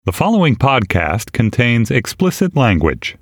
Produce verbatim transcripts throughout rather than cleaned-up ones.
The following podcast contains explicit language.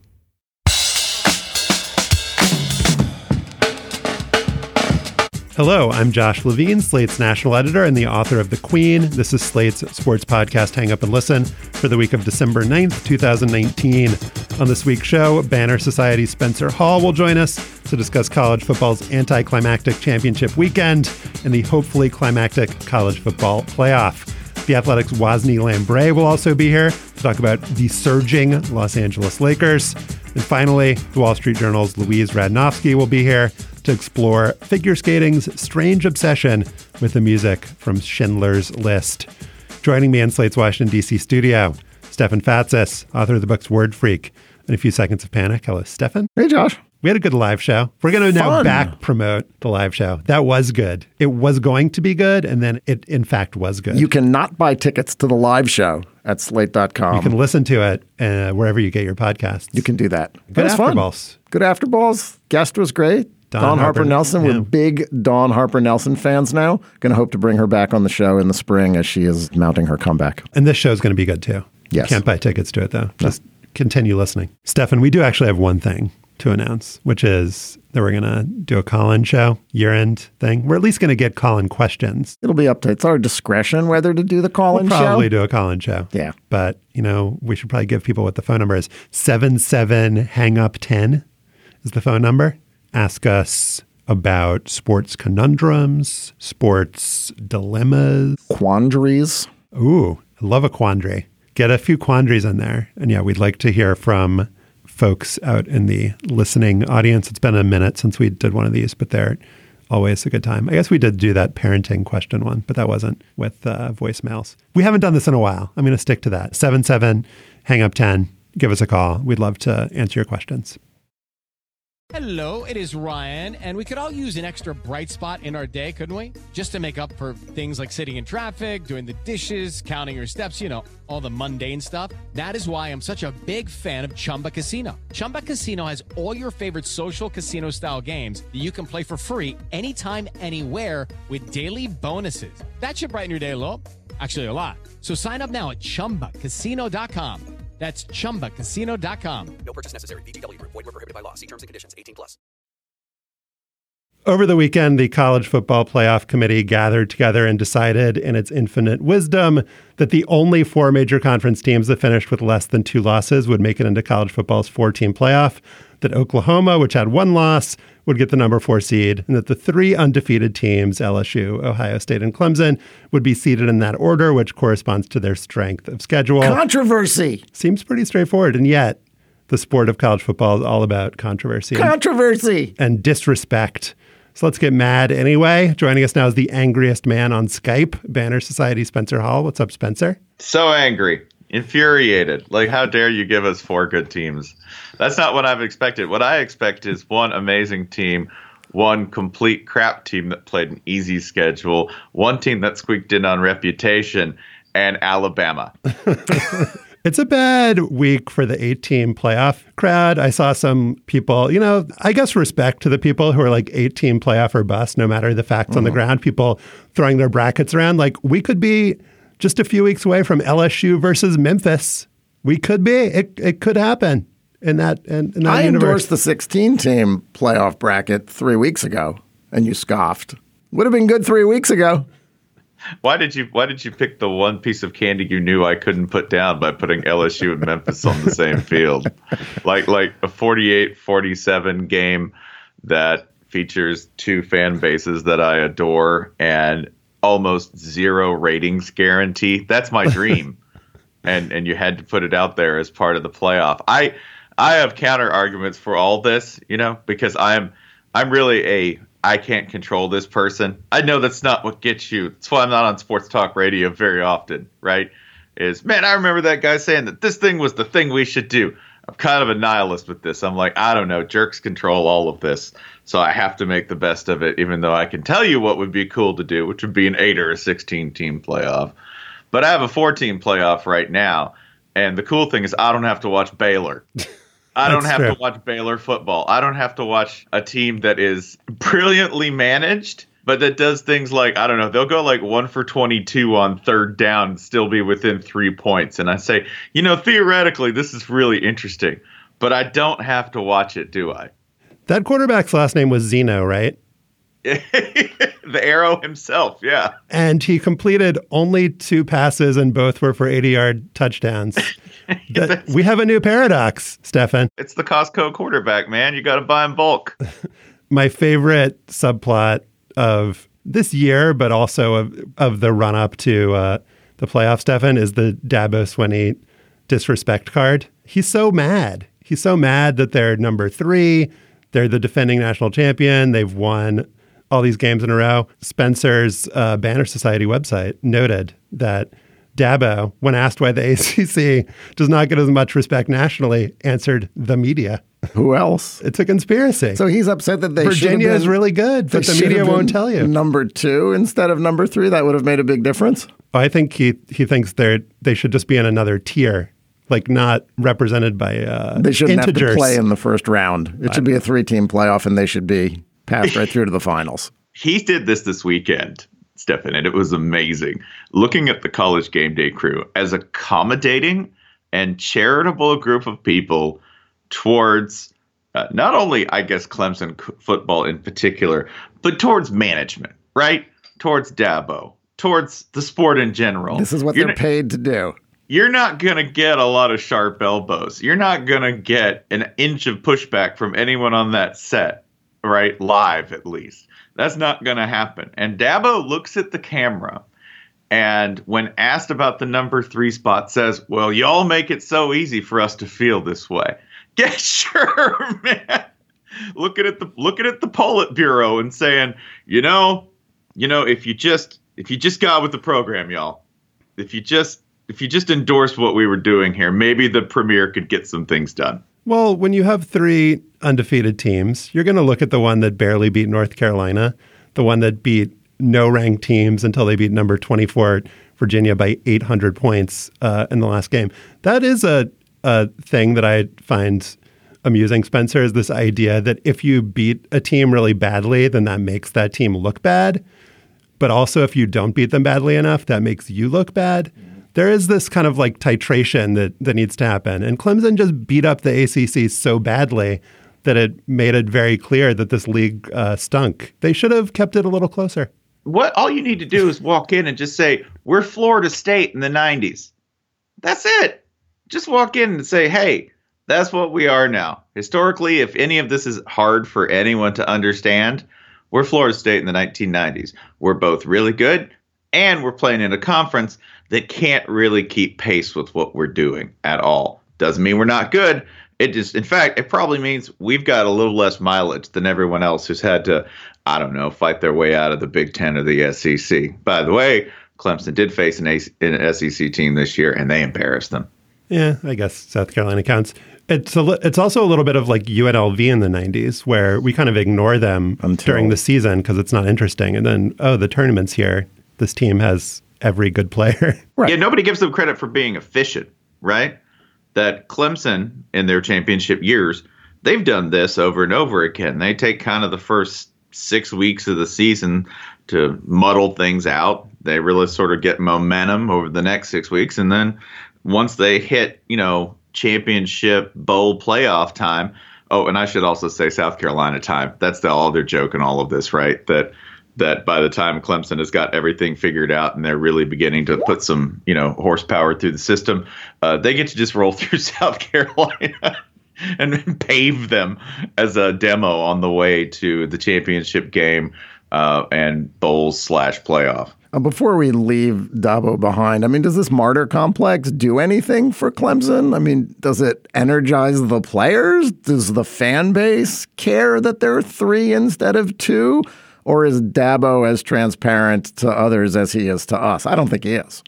Hello, I'm Josh Levine, Slate's national editor and the author of The Queen. This is Slate's sports podcast, Hang Up and Listen, for the week of December ninth, twenty nineteen. On this week's show, Banner Society's Spencer Hall will join us to discuss college football's anticlimactic championship weekend and the hopefully climactic college football playoff. The Athletic's Wosny Lambre will also be here to talk about the surging Los Angeles Lakers. And finally, the Wall Street Journal's Louise Radnofsky will be here to explore figure skating's strange obsession with the music from Schindler's List. Joining me in Slate's Washington, D C studio, Stefan Fatsis, author of the books Word Freak and A Few Seconds of Panic. Hello, Stefan. Hey, Josh. We had a good live show. We're going to now Fun. back promote the live show. That was good. It was going to be good, and then it, in fact, was good. You cannot buy tickets to the live show at slate dot com. You can listen to it uh, wherever you get your podcasts. You can do that. Good That's fun. afterballs. Good afterballs. Guest was great. Dawn Dawn, Harper, Harper Nelson. yeah. We're big Dawn Harper Nelson fans now. Going to hope to bring her back on the show in the spring as she is mounting her comeback. And this show's going to be good, too. Yes. You can't buy tickets to it, though. Just no. Continue listening. Stefan, we do actually have one thing to announce, which is that we're going to do a call-in show, year-end thing. We're at least going to get call-in questions. It'll be up to, it's our discretion whether to do the call-in we'll show. probably do a call-in show. Yeah. But, you know, we should probably give people what the phone number is. seven seven hang up ten is the phone number. Ask us about sports conundrums, sports dilemmas. Quandaries. Ooh, I love a quandary. Get a few quandaries in there. And yeah, we'd like to hear from folks out in the listening audience. It's been a minute since we did one of these, but they're always a good time. I guess we did do that parenting question one, but that wasn't with uh, voicemails. We haven't done this in a while. I'm going to stick to that. seven seven hang up ten. Give us a call. We'd love to answer your questions. Hello, it is Ryan, and we could all use an extra bright spot in our day, couldn't we? Just to make up for things like sitting in traffic, doing the dishes, counting your steps, you know, all the mundane stuff. That is why I'm such a big fan of Chumba Casino. Chumba Casino has all your favorite social casino-style games that you can play for free anytime, anywhere with daily bonuses. That should brighten your day a little. Actually, a lot. So sign up now at chumba casino dot com. That's chumba casino dot com. No purchase necessary. V G W Group. Void where prohibited by law. See terms and conditions. eighteen plus. Over the weekend, the College Football Playoff Committee gathered together and decided in its infinite wisdom that the only four major conference teams that finished with less than two losses would make it into college football's four-team playoff, that Oklahoma, which had one loss, would get the number four seed, and that the three undefeated teams, L S U, Ohio State, and Clemson, would be seeded in that order, which corresponds to their strength of schedule. Controversy. Seems pretty straightforward, and yet the sport of college football is all about controversy. Controversy. And, and disrespect. So let's get mad anyway. Joining us now is the angriest man on Skype, Banner Society, Spencer Hall. What's up, Spencer? So angry. Infuriated. Like, how dare you give us four good teams? That's not what I've expected. What I expect is one amazing team, one complete crap team that played an easy schedule, one team that squeaked in on reputation, and Alabama. It's a bad week for the eight-team playoff crowd. I saw some people, you know, I guess respect to the people who are like eight-team playoff or bust, no matter the facts mm-hmm. on the ground, people throwing their brackets around. Like, we could be just a few weeks away from L S U versus Memphis. We could be. It it could happen in that, in, in that I universe. endorsed the sixteen-team playoff bracket three weeks ago, and you scoffed. Would have been good three weeks ago. Why did you Why did you pick the one piece of candy you knew I couldn't put down by putting L S U and Memphis on the same field? Like like a forty-eight forty-seven game that features two fan bases that I adore and almost zero ratings guarantee. That's my dream. and and you had to put it out there as part of the playoff. I I have counter arguments for all this, you know, because I'm I'm really a I can't control this person. I know that's not what gets you. That's why I'm not on sports talk radio very often, right? Is, man, I remember that guy saying that this thing was the thing we should do. I'm kind of a nihilist with this. I'm like, I don't know, jerks control all of this. So I have to make the best of it, even though I can tell you what would be cool to do, which would be an eight or a sixteen team playoff. But I have a four team playoff right now. And the cool thing is I don't have to watch Baylor. I don't have true. to watch Baylor football. I don't have to watch a team that is brilliantly managed, but that does things like, I don't know, they'll go like one for twenty-two on third down and still be within three points. And I say, you know, theoretically, this is really interesting, but I don't have to watch it, do I? That quarterback's last name was Zeno, right? The Arrow himself, yeah. And he completed only two passes, and both were for eighty-yard touchdowns. That, we have a new paradox, Stefan. It's the Costco quarterback, man. You got to buy in bulk. My favorite subplot of this year, but also of, of the run-up to uh, the playoff, Stefan, is the Dabo Swinney disrespect card. He's so mad. He's so mad that they're number three. They're the defending national champion. They've won all these games in a row. Spencer's uh, Banner Society website noted that Dabo, when asked why the A C C does not get as much respect nationally, answered the media. Who else? It's a conspiracy. So he's upset that they Virginia is really good, but the media won't tell you. Number two instead of number three, that would have made a big difference. I think he he thinks they're they should just be in another tier, like not represented by uh, They shouldn't integers. have to play in the first round. It should be a three-team playoff, and they should be passed right through to the finals. He did this this weekend, Stefan, and it was amazing. Looking at the College Game Day crew as accommodating and charitable a group of people towards uh, not only, I guess, Clemson c- football in particular, but towards management, right? Towards Dabo, towards the sport in general. This is what You're they're not, paid to do. You're not going to get a lot of sharp elbows. You're not going to get an inch of pushback from anyone on that set, right? Live, at least. That's not going to happen. And Dabo looks at the camera and when asked about the number three spot says, well, y'all make it so easy for us to feel this way. Yeah, sure, man. Looking at the looking at the Politburo and saying, you know, you know, if you just if you just got with the program, y'all, if you just if you just endorsed what we were doing here, maybe the premier could get some things done. Well, when you have three undefeated teams, you're going to look at the one that barely beat North Carolina, the one that beat no ranked teams until they beat number twenty-four Virginia by eight hundred points uh, in the last game. That is a, a thing that I find amusing, Spencer, is this idea that if you beat a team really badly, then that makes that team look bad. But also if you don't beat them badly enough, that makes you look bad. There is this kind of like titration that, that needs to happen. And Clemson just beat up the A C C so badly that it made it very clear that this league uh, stunk. They should have kept it a little closer. What all you need to do is walk in and just say, we're Florida State in the nineties. That's it. Just walk in and say, hey, that's what we are now. Historically, if any of this is hard for anyone to understand, we're Florida State in the nineteen nineties. We're both really good, and we're playing in a conference that can't really keep pace with what we're doing at all. Doesn't mean we're not good. It just, in fact, it probably means we've got a little less mileage than everyone else who's had to, I don't know, fight their way out of the Big Ten or the S E C. By the way, Clemson did face an, A- an S E C team this year, and they embarrassed them. Yeah, I guess South Carolina counts. It's a, li- it's also a little bit of like U N L V in the nineties, where we kind of ignore them Until... during the season because it's not interesting. And then, oh, the tournament's here. This team has every good player. Right. Yeah, nobody gives them credit for being efficient, right? That Clemson, in their championship years, they've done this over and over again. They take kind of the first six weeks of the season to muddle things out. They really sort of get momentum over the next six weeks. And then once they hit, you know, championship bowl playoff time. Oh, and I should also say South Carolina time. That's the, all their joke in all of this, right? That that by the time Clemson has got everything figured out and they're really beginning to put some, you know, horsepower through the system, uh, they get to just roll through South Carolina and pave them as a demo on the way to the championship game uh, and bowls slash playoff. Uh, before we leave Dabo behind, I mean, does this martyr complex do anything for Clemson? I mean, does it energize the players? Does the fan base care that there are three instead of two? Or is Dabo as transparent to others as he is to us? I don't think he is.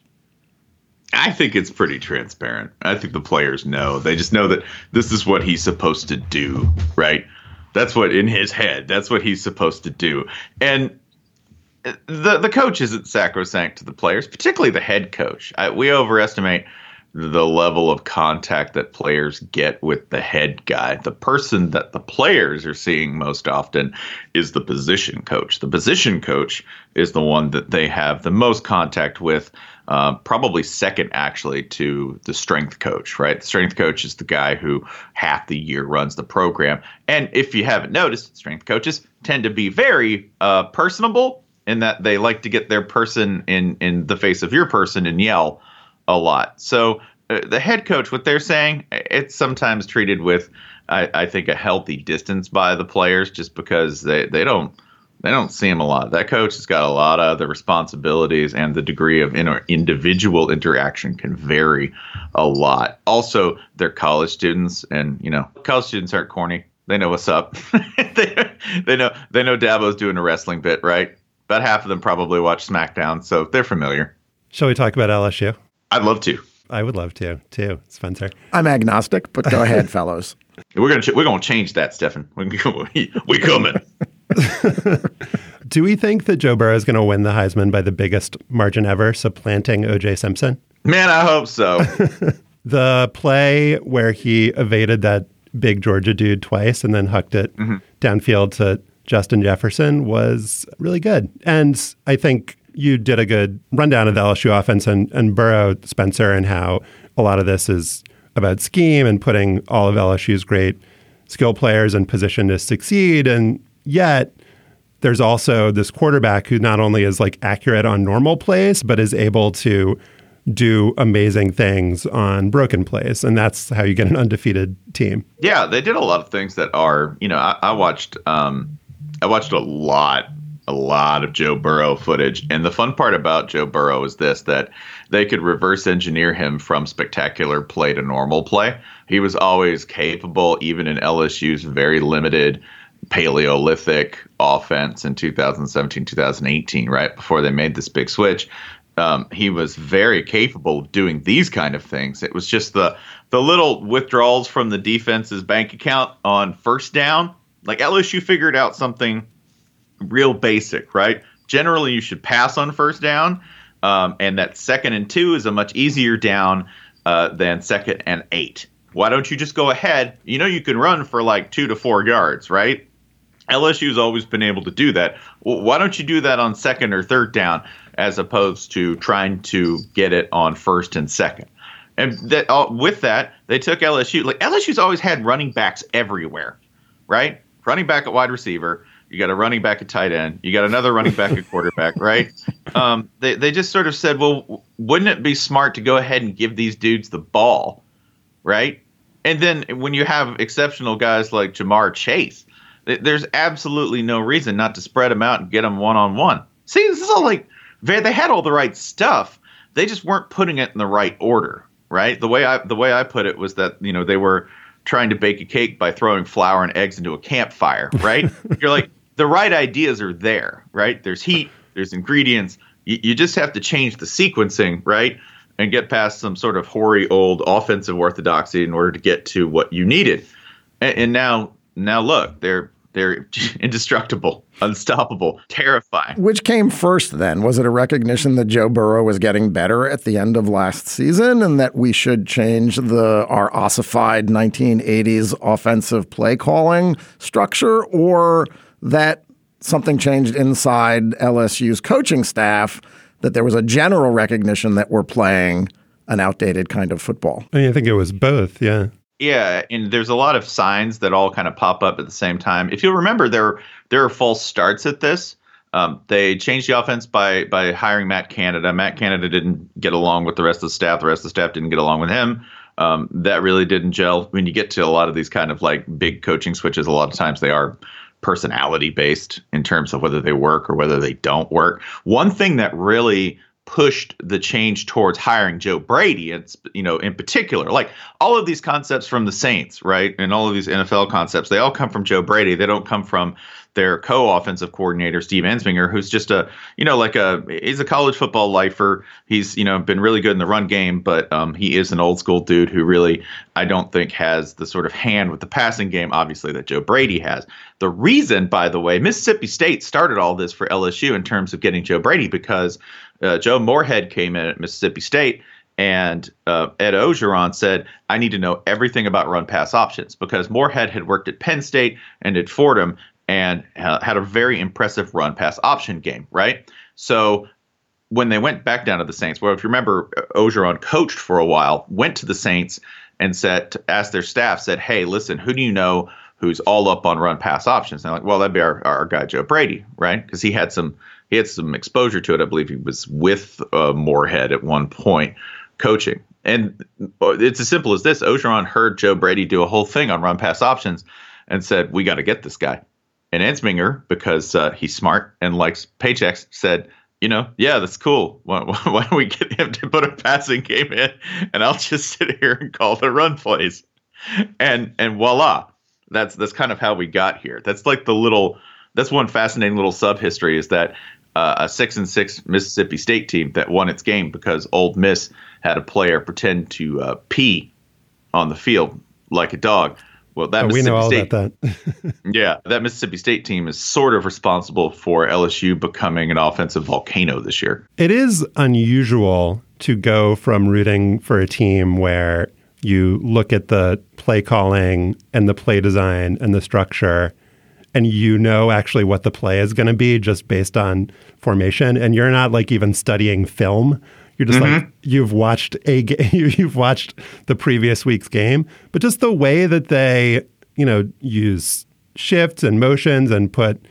I think it's pretty transparent. I think the players know. They just know that this is what he's supposed to do, right? That's what in his head, that's what he's supposed to do. And the the coach isn't sacrosanct to the players, particularly the head coach. I, we overestimate the level of contact that players get with the head guy. The person that the players are seeing most often is the position coach. The position coach is the one that they have the most contact with, uh, probably second actually to the strength coach, right? The strength coach is the guy who half the year runs the program. And if you haven't noticed, strength coaches tend to be very uh, personable in that they like to get their person in, in the face of your person and yell a lot. So uh, the head coach, what they're saying, it's sometimes treated with, I, I think, a healthy distance by the players, just because they, they don't they don't see him a lot. That coach has got a lot of other responsibilities, and the degree of inter- individual interaction can vary a lot. Also, they're college students, and you know, college students aren't corny. They know what's up. they, they know they know Dabo's doing a wrestling bit, right? About half of them probably watch SmackDown, so they're familiar. Shall we talk about L S U? I'd love to. I would love to, too, Spencer. I'm agnostic, but go ahead, fellows. We're gonna ch- we're gonna change that, Stefan. We we coming. Do we think that Joe Burrow is going to win the Heisman by the biggest margin ever, supplanting O J Simpson? Man, I hope so. The play where he evaded that big Georgia dude twice and then hucked it mm-hmm. downfield to Justin Jefferson was really good. And I think you did a good rundown of the L S U offense and, and Burrow, Spencer, and how a lot of this is about scheme and putting all of L S U's great skill players in position to succeed. And yet there's also this quarterback who not only is like accurate on normal plays, but is able to do amazing things on broken plays. And that's how you get an undefeated team. Yeah, they did a lot of things that are, you know, I, I watched, um, I watched a lot a lot of Joe Burrow footage. And the fun part about Joe Burrow is this, that they could reverse engineer him from spectacular play to normal play. He was always capable, even in L S U's very limited Paleolithic offense in two thousand seventeen, two thousand eighteen, right before they made this big switch. Um, he was very capable of doing these kind of things. It was just the the little withdrawals from the defense's bank account on first down. Like L S U figured out something real basic, right? Generally, you should pass on first down, um, and that second and two is a much easier down uh, than second and eight. Why don't you just go ahead? You know, you can run for like two to four yards, right? L S U's always been able to do that. Well, why don't you do that on second or third down as opposed to trying to get it on first and second? And that, uh, with that, they took L S U. Like L S U's always had running backs everywhere, right? Running back at wide receiver. You got a running back at tight end. You got another running back at quarterback, right? Um, they they just sort of said, well, wouldn't it be smart to go ahead and give these dudes the ball, right? And then when you have exceptional guys like Jamar Chase, there's absolutely no reason not to spread them out and get them one-on-one. See, this is all like, they had all the right stuff. They just weren't putting it in the right order, right? The way I the way I put it was that, you know, they were trying to bake a cake by throwing flour and eggs into a campfire, right? You're like, the right ideas are there, right? There's heat, there's ingredients. You, you just have to change the sequencing, right? And get past some sort of hoary old offensive orthodoxy in order to get to what you needed. And, and now, now look, they're they're indestructible, unstoppable, terrifying. Which came first then? Was it a recognition that Joe Burrow was getting better at the end of last season and that we should change the our ossified nineteen eighties offensive play calling structure, or that something changed inside L S U's coaching staff, that there was a general recognition that we're playing an outdated kind of football? I mean, I think it was both, yeah. Yeah, and there's a lot of signs that all kind of pop up at the same time. If you'll remember, there there are false starts at this. Um, they changed the offense by by hiring Matt Canada. Matt Canada didn't get along with the rest of the staff. The rest of the staff didn't get along with him. Um, that really didn't gel. When you get to a lot of these kind of like big coaching switches, a lot of times they are personality based in terms of whether they work or whether they don't work. One thing that really pushed the change towards hiring Joe Brady, it's, you know, in particular, like all of these concepts from the Saints, right? And all of these N F L concepts, they all come from Joe Brady. They don't come from their co-offensive coordinator, Steve Ensminger, who's just a, you know, like a, he's a college football lifer. He's, you know, been really good in the run game, but um, he is an old school dude who really, I don't think has the sort of hand with the passing game, obviously, that Joe Brady has. The reason, by the way, Mississippi State started all this for L S U in terms of getting Joe Brady, because uh, Joe Moorhead came in at Mississippi State, And uh, Ed Ogeron said, I need to know everything about run pass options because Moorhead had worked at Penn State and at Fordham and uh, had a very impressive run pass option game, right? So when they went back down to the Saints, well, if you remember, Ogeron coached for a while, went to the Saints and said, asked their staff, said, hey, listen, who do you know who's all up on run pass options? And they're like, well, that'd be our, our guy, Joe Brady, right? Because he had some he had some exposure to it. I believe he was with uh, Moorhead at one point coaching. And it's as simple as this. Ogeron heard Joe Brady do a whole thing on run pass options and said, we got to get this guy. And Ensminger, because uh, he's smart and likes paychecks, said, you know, yeah, that's cool. Why, why don't we get him to put a passing game in and I'll just sit here and call the run plays. And and voila, that's that's kind of how we got here. That's like the little that's one fascinating little sub history is that uh, a six and six Mississippi State team that won its game because Ole Miss had a player pretend to uh, pee on the field like a dog. Well, that oh, we know all State, about that. yeah, that Mississippi State team is sort of responsible for L S U becoming an offensive volcano this year. It is unusual to go from rooting for a team where you look at the play calling and the play design and the structure, and you know actually what the play is going to be just based on formation, and you're not like even studying film. You're just mm-hmm. like you've watched a game, you've watched the previous week's game, but just the way that they, you know, use shifts and motions and put,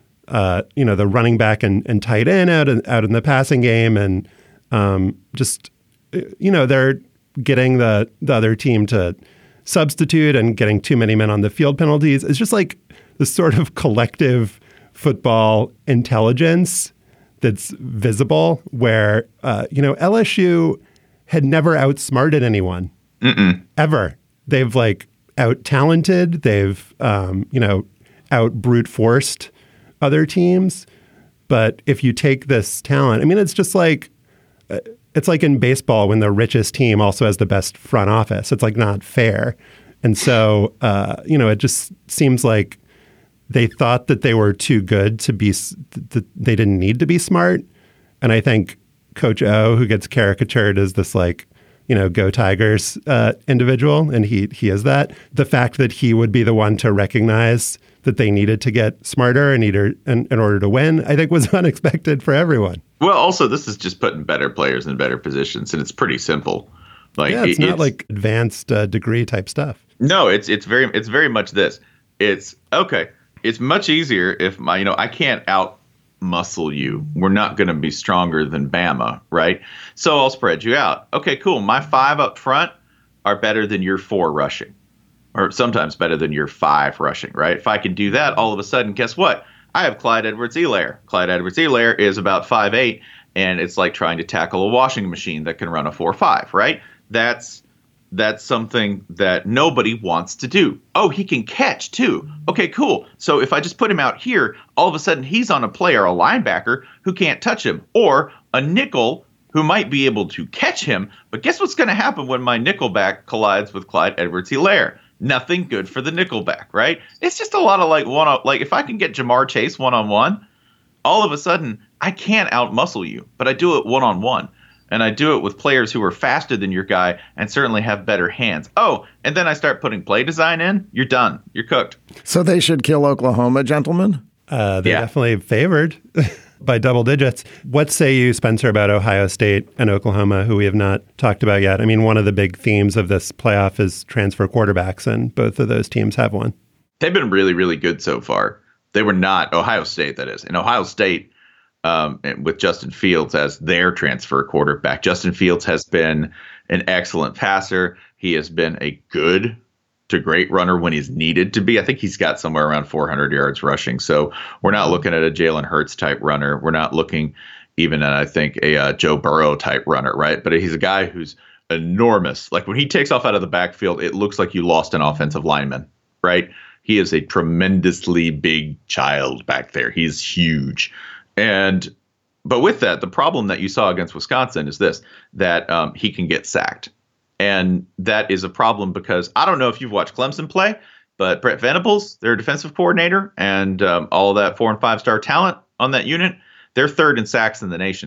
uh, you know, the running back and, and tight end out in, out in the passing game, and um, just, you know, they're getting the the other team to substitute and getting too many men on the field penalties. It's just like this sort of collective football intelligence that's visible where, uh, you know, L S U had never outsmarted anyone Mm-mm. ever. They've like out talented. They've, um, you know, out brute forced other teams. But if you take this talent, I mean, it's just like, uh, it's like in baseball when the richest team also has the best front office. It's like not fair. And so, uh, you know, it just seems like they thought that they were too good to be, that they didn't need to be smart. And I think Coach O, who gets caricatured as this like, you know, go Tigers uh, individual, and he he is that. The fact that he would be the one to recognize that they needed to get smarter in, either, in, in order to win, I think was unexpected for everyone. Well, also, this is just putting better players in better positions, and it's pretty simple. Like, yeah, it's it, not it's, like advanced uh, degree type stuff. No, it's it's very it's very much this. It's okay. It's much easier if my, you know, I can't out muscle you. We're not going to be stronger than Bama, right? So I'll spread you out. Okay, cool. My five up front are better than your four rushing, or sometimes better than your five rushing, right? If I can do that, all of a sudden, guess what? I have Clyde Edwards-Helaire. Clyde Edwards-Helaire is about five eight, and it's like trying to tackle a washing machine that can run a four five, right? That's That's something that nobody wants to do. Oh, he can catch too. Okay, cool. So if I just put him out here, all of a sudden he's on a player, a linebacker, who can't touch him, or a nickel who might be able to catch him. But guess what's going to happen when my nickelback collides with Clyde Edwards-Helaire? Nothing good for the nickelback, right? It's just a lot of like one, like if I can get Jamar Chase one-on-one, all of a sudden I can't outmuscle you, but I do it one-on-one. And I do it with players who are faster than your guy and certainly have better hands. Oh, and then I start putting play design in. You're done. You're cooked. So they should kill Oklahoma, gentlemen? Uh, they're yeah. definitely favored by double digits. What say you, Spencer, about Ohio State and Oklahoma, who we have not talked about yet? I mean, one of the big themes of this playoff is transfer quarterbacks, and both of those teams have one. They've been really, really good so far. They were not Ohio State, that is. In Ohio State, Um, with Justin Fields as their transfer quarterback. Justin Fields has been an excellent passer. He has been a good to great runner when he's needed to be. I think he's got somewhere around four hundred yards rushing. So we're not looking at a Jalen Hurts type runner. We're not looking even at, I think, a uh, Joe Burrow type runner, right? But he's a guy who's enormous. Like when he takes off out of the backfield, it looks like you lost an offensive lineman, right? He is a tremendously big child back there. He's huge. And but with that, the problem that you saw against Wisconsin is this, that um, he can get sacked. And that is a problem because I don't know if you've watched Clemson play, but Brett Venables, their defensive coordinator, and um, all that four and five star talent on that unit, they're third in sacks in the nation.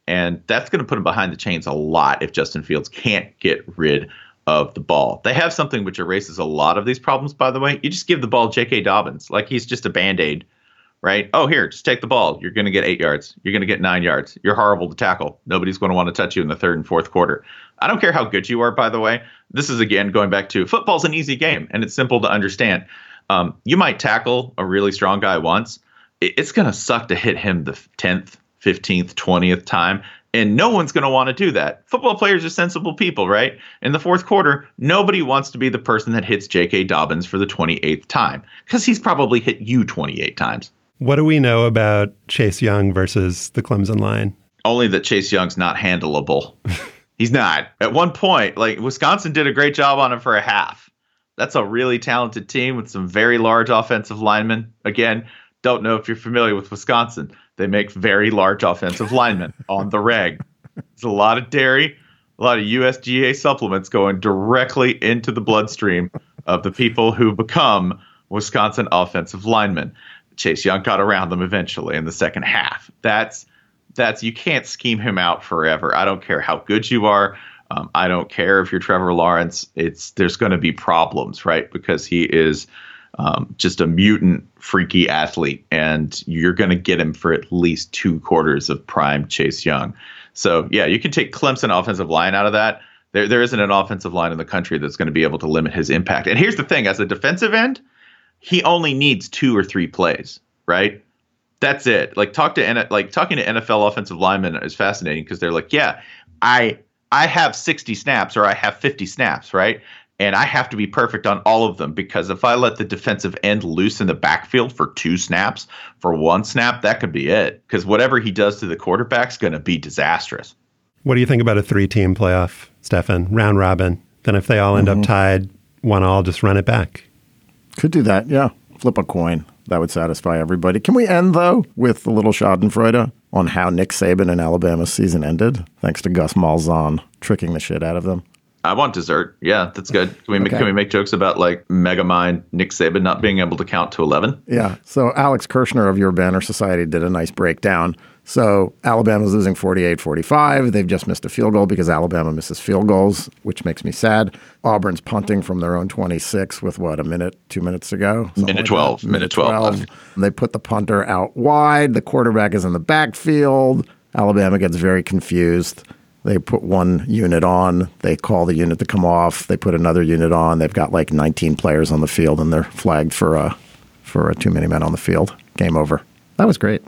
And that's going to put him behind the chains a lot if Justin Fields can't get rid of the ball. They have something which erases a lot of these problems, by the way. You just give the ball J K. Dobbins like he's just a Band-Aid, right? Oh, here, just take the ball. You're going to get eight yards. You're going to get nine yards. You're horrible to tackle. Nobody's going to want to touch you in the third and fourth quarter. I don't care how good you are, by the way. This is, again, going back to football's an easy game, and it's simple to understand. Um, you might tackle a really strong guy once. It's going to suck to hit him the tenth, fifteenth, twentieth time. And no one's going to want to do that. Football players are sensible people, right? In the fourth quarter, nobody wants to be the person that hits J K. Dobbins for the twenty-eighth time because he's probably hit you twenty-eight times. What do we know about Chase Young versus the Clemson line? Only that Chase Young's not handleable. He's not. At one point, like Wisconsin did a great job on him for a half. That's a really talented team with some very large offensive linemen. Again, don't know if you're familiar with Wisconsin. They make very large offensive linemen on the reg. There's a lot of dairy, a lot of U S G A supplements going directly into the bloodstream of the people who become Wisconsin offensive linemen. Chase Young got around them eventually in the second half. That's that's you can't scheme him out forever. I don't care how good you are. Um, I don't care if you're Trevor Lawrence. It's there's going to be problems, right? Because he is um, just a mutant, freaky athlete, and you're going to get him for at least two quarters of prime Chase Young. So, yeah, you can take Clemson offensive line out of that. There, there isn't an offensive line in the country that's going to be able to limit his impact. And here's the thing. As a defensive end, he only needs two or three plays, right? That's it. Like talk to like talking to N F L offensive linemen is fascinating because they're like, yeah, I I have sixty snaps or I have fifty snaps, right? And I have to be perfect on all of them because if I let the defensive end loose in the backfield for two snaps, for one snap, that could be it. Because whatever he does to the quarterback's going to be disastrous. What do you think about a three-team playoff, Stefan? Round robin. Then if they all end mm-hmm. up tied, one all, just run it back. Could do that, yeah. Flip a coin. That would satisfy everybody. Can we end, though, with a little schadenfreude on how Nick Saban and Alabama's season ended, thanks to Gus Malzahn tricking the shit out of them? I want dessert. Yeah, that's good. Can we make, okay. can we make jokes about like Megamind Nick Saban not being able to count to eleven? Yeah. So Alex Kirshner of Your Banner Society did a nice breakdown. So Alabama's losing forty-eight forty-five. They've just missed a field goal because Alabama misses field goals, which makes me sad. Auburn's punting from their own twenty-six with, what, a minute, two minutes to go? Minute like twelve. Minute, minute twelve. twelve. They put the punter out wide. The quarterback is in the backfield. Alabama gets very confused. They put one unit on. They call the unit to come off. They put another unit on. They've got like nineteen players on the field, and they're flagged for a, for a too many men on the field. Game over. That was great.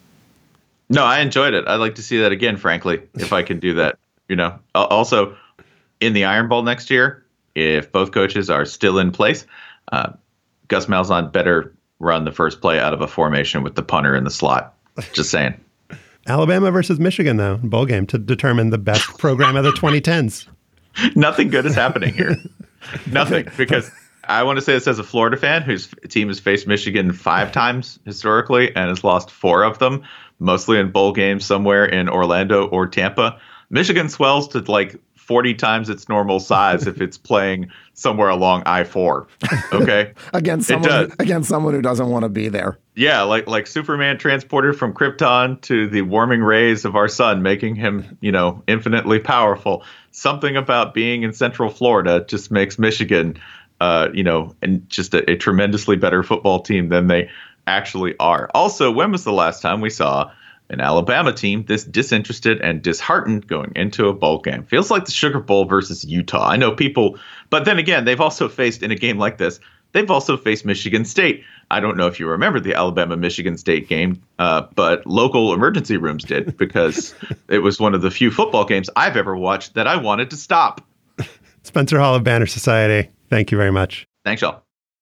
No, I enjoyed it. I'd like to see that again, frankly, if I can do that. You know, also in the Iron Bowl next year, if both coaches are still in place, uh, Gus Malzahn better run the first play out of a formation with the punter in the slot. Just saying. Alabama versus Michigan, though, bowl game to determine the best program of the twenty tens. Nothing good is happening here. Nothing, because I want to say this as a Florida fan whose team has faced Michigan five times historically and has lost four of them, mostly in bowl games somewhere in Orlando or Tampa. Michigan swells to like forty times its normal size if it's playing somewhere along I four. Okay. against someone against someone who doesn't want to be there. Yeah, like like Superman transported from Krypton to the warming rays of our sun, making him, you know, infinitely powerful. Something about being in Central Florida just makes Michigan, uh, you know, and just a, a tremendously better football team than they actually are. Also, when was the last time we saw an Alabama team this disinterested and disheartened going into a bowl game? Feels like the Sugar Bowl versus Utah. I know people, but then again, they've also faced in a game like this, they've also faced Michigan State. I don't know if you remember the Alabama-Michigan State game, uh, but local emergency rooms did because it was one of the few football games I've ever watched that I wanted to stop. Spencer Hall of Banner Society, thank you very much. Thanks, y'all.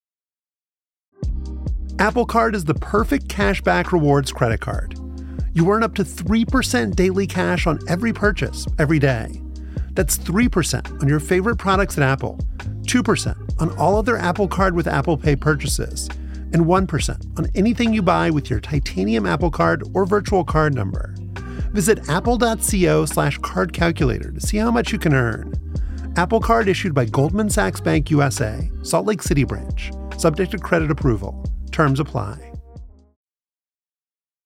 Apple Card is the perfect cashback rewards credit card. You earn up to three percent daily cash on every purchase, every day. That's three percent on your favorite products at Apple, two percent on all other Apple Card with Apple Pay purchases, and one percent on anything you buy with your titanium Apple Card or virtual card number. Visit apple.co slash card calculator to see how much you can earn. Apple Card issued by Goldman Sachs Bank U S A, Salt Lake City branch. Subject to credit approval. Terms apply.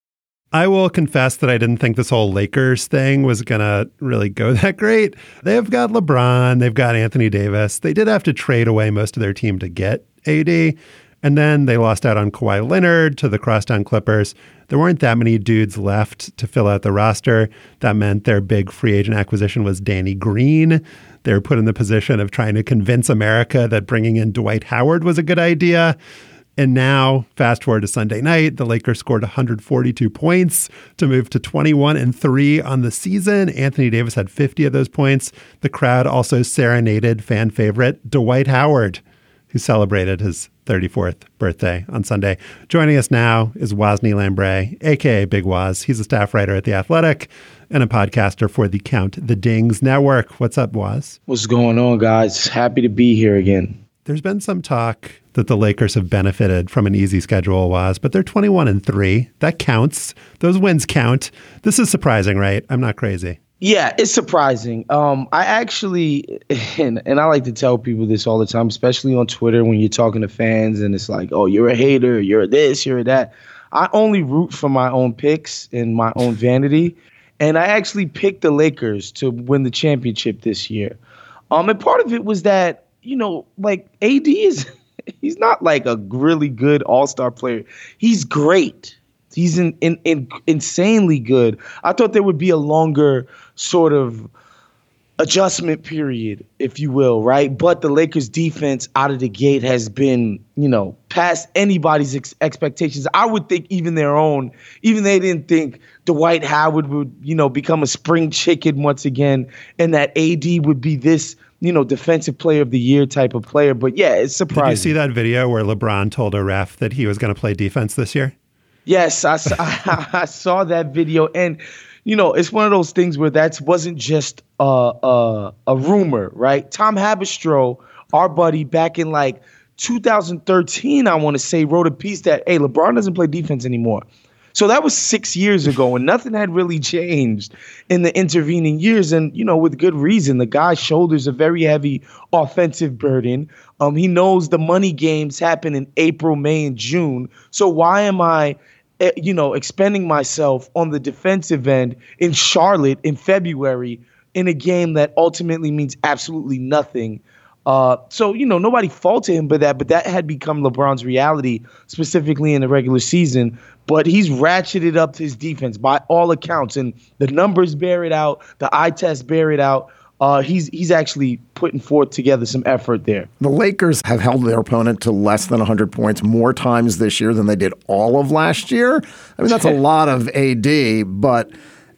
I will confess that I didn't think this whole Lakers thing was going to really go that great. They've got LeBron, they've got Anthony Davis. They did have to trade away most of their team to get A D. And then they lost out on Kawhi Leonard to the Crosstown Clippers. There weren't that many dudes left to fill out the roster. That meant their big free agent acquisition was Danny Green. They were put in the position of trying to convince America that bringing in Dwight Howard was a good idea. And now, fast forward to Sunday night, the Lakers scored one hundred forty-two points to move to twenty-one and three on the season. Anthony Davis had fifty of those points. The crowd also serenaded fan favorite Dwight Howard, who celebrated his thirty-fourth birthday on Sunday. Joining us now is Wosny Lambre, a k a. Big Woz. He's a staff writer at The Athletic and a podcaster for the Count the Dings Network. What's up, Woz? What's going on, guys? Happy to be here again. There's been some talk that the Lakers have benefited from an easy schedule, Woz, but they're twenty-one and three. That counts. Those wins count. This is surprising, right? I'm not crazy. Yeah, it's surprising. Um, I actually, and, and I like to tell people this all the time, especially on Twitter when you're talking to fans and it's like, oh, you're a hater, you're this, you're that. I only root for my own picks and my own vanity. And I actually picked the Lakers to win the championship this year. Um, and part of it was that, you know, like A D is, he's not like a really good all-star player. He's great. He's in, in, in, insanely good. I thought there would be a longer sort of adjustment period, if you will, right? But the Lakers defense out of the gate has been, you know, past anybody's ex- expectations. I would think even their own, even they didn't think Dwight Howard would, you know, become a spring chicken once again and that A D would be this, you know, defensive player of the year type of player. But yeah, it's surprising. Did you see that video where LeBron told a ref that he was going to play defense this year? Yes, I, I, I saw that video. And, you know, it's one of those things where that wasn't just a, a, a rumor, right? Tom Haberstroh, our buddy, back in like two thousand thirteen, I want to say, wrote a piece that, hey, LeBron doesn't play defense anymore. So that was six years ago, and nothing had really changed in the intervening years. And, you know, with good reason, the guy shoulders a very heavy offensive burden. Um, he knows the money games happen in April, May, and June. So why am I, you know, expending myself on the defensive end in Charlotte in February in a game that ultimately means absolutely nothing? Uh, so, you know, nobody faulted him for that, but that had become LeBron's reality, specifically in the regular season. But he's ratcheted up his defense by all accounts, and the numbers bear it out. The eye test bear it out. Uh, he's he's actually putting forth together some effort there. The Lakers have held their opponent to less than one hundred points more times this year than they did all of last year. I mean, that's a lot of A D, but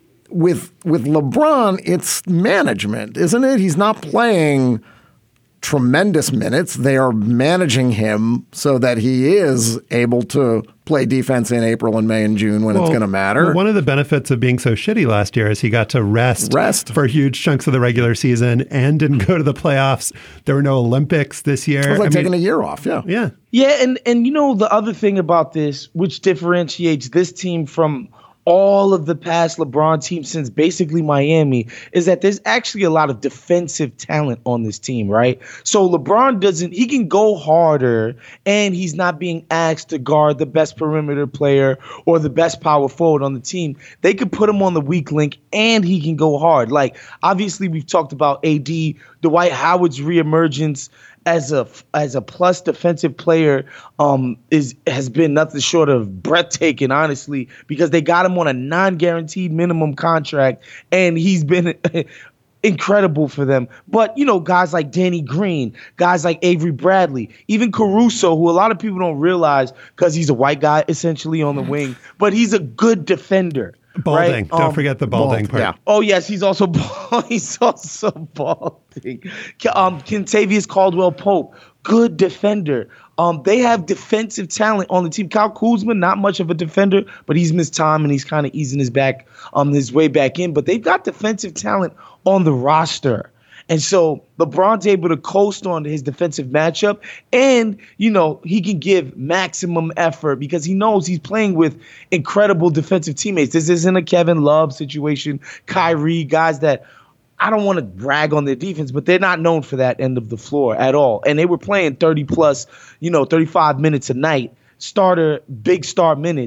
with with LeBron, it's management, isn't it? He's not playing tremendous minutes. They are managing him so that he is able to play defense in April and May and June when well, it's going to matter. Well, one of the benefits of being so shitty last year is he got to rest, rest for huge chunks of the regular season and didn't go to the playoffs. There were no Olympics this year. It was like I taking mean, a year off, yeah. Yeah. Yeah, and, and you know, the other thing about this, which differentiates this team from all of the past LeBron teams since basically Miami, is that there's actually a lot of defensive talent on this team, right? So LeBron doesn't, he can go harder and he's not being asked to guard the best perimeter player or the best power forward on the team. They could put him on the weak link and he can go hard. Like, obviously we've talked about A D, Dwight Howard's reemergence as a as a plus defensive player um, is has been nothing short of breathtaking, honestly, because they got him on a non-guaranteed minimum contract, and he's been incredible for them. But, you know, guys like Danny Green, guys like Avery Bradley, even Caruso, who a lot of people don't realize because he's a white guy essentially on the wing, but he's a good defender. Balding. Right? Don't um, forget the balding bald, part. yeah. Oh, yes, he's also bald. He's also balding. Um, Kentavious Caldwell-Pope, good defender. Um, they have defensive talent on the team. Kyle Kuzma, not much of a defender, but he's missed time and he's kind of easing his back, um, his way back in. But they've got defensive talent on the roster. And so LeBron's able to coast on his defensive matchup, and, you know, he can give maximum effort because he knows he's playing with incredible defensive teammates. This isn't a Kevin Love situation, Kyrie, guys that I don't want to brag on their defense, but they're not known for that end of the floor at all. And they were playing thirty plus, you know, thirty-five minutes a night, starter, big star minutes.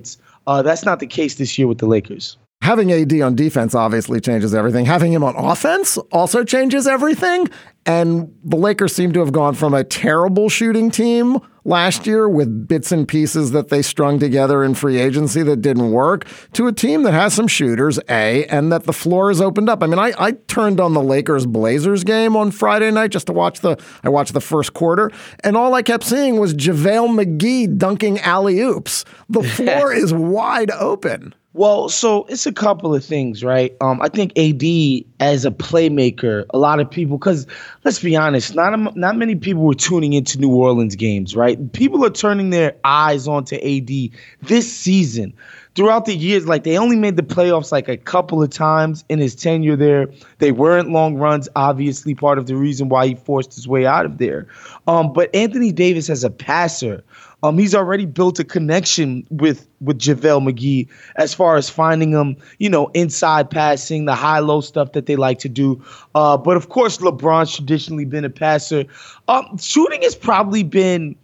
Uh, that's not the case this year with the Lakers. Having A D on defense obviously changes everything. Having him on offense also changes everything. And the Lakers seem to have gone from a terrible shooting team last year with bits and pieces that they strung together in free agency that didn't work to a team that has some shooters, A, and that the floor is opened up. I mean, I, I turned on the Lakers-Blazers game on Friday night just to watch the, I watched the first quarter, and all I kept seeing was JaVale McGee dunking alley-oops. The floor is wide open. Well, so it's a couple of things, right? Um, I think A D as a playmaker, a lot of people, because let's be honest, not not many people were tuning into New Orleans games, right? People are turning their eyes onto A D this season. Throughout the years, like they only made the playoffs like a couple of times in his tenure there. They weren't long runs, obviously part of the reason why he forced his way out of there. Um, but Anthony Davis as a passer, Um, he's already built a connection with with JaVale McGee as far as finding him, you know, inside passing, the high-low stuff that they like to do. Uh, but, of course, LeBron's traditionally been a passer. Um, shooting has probably been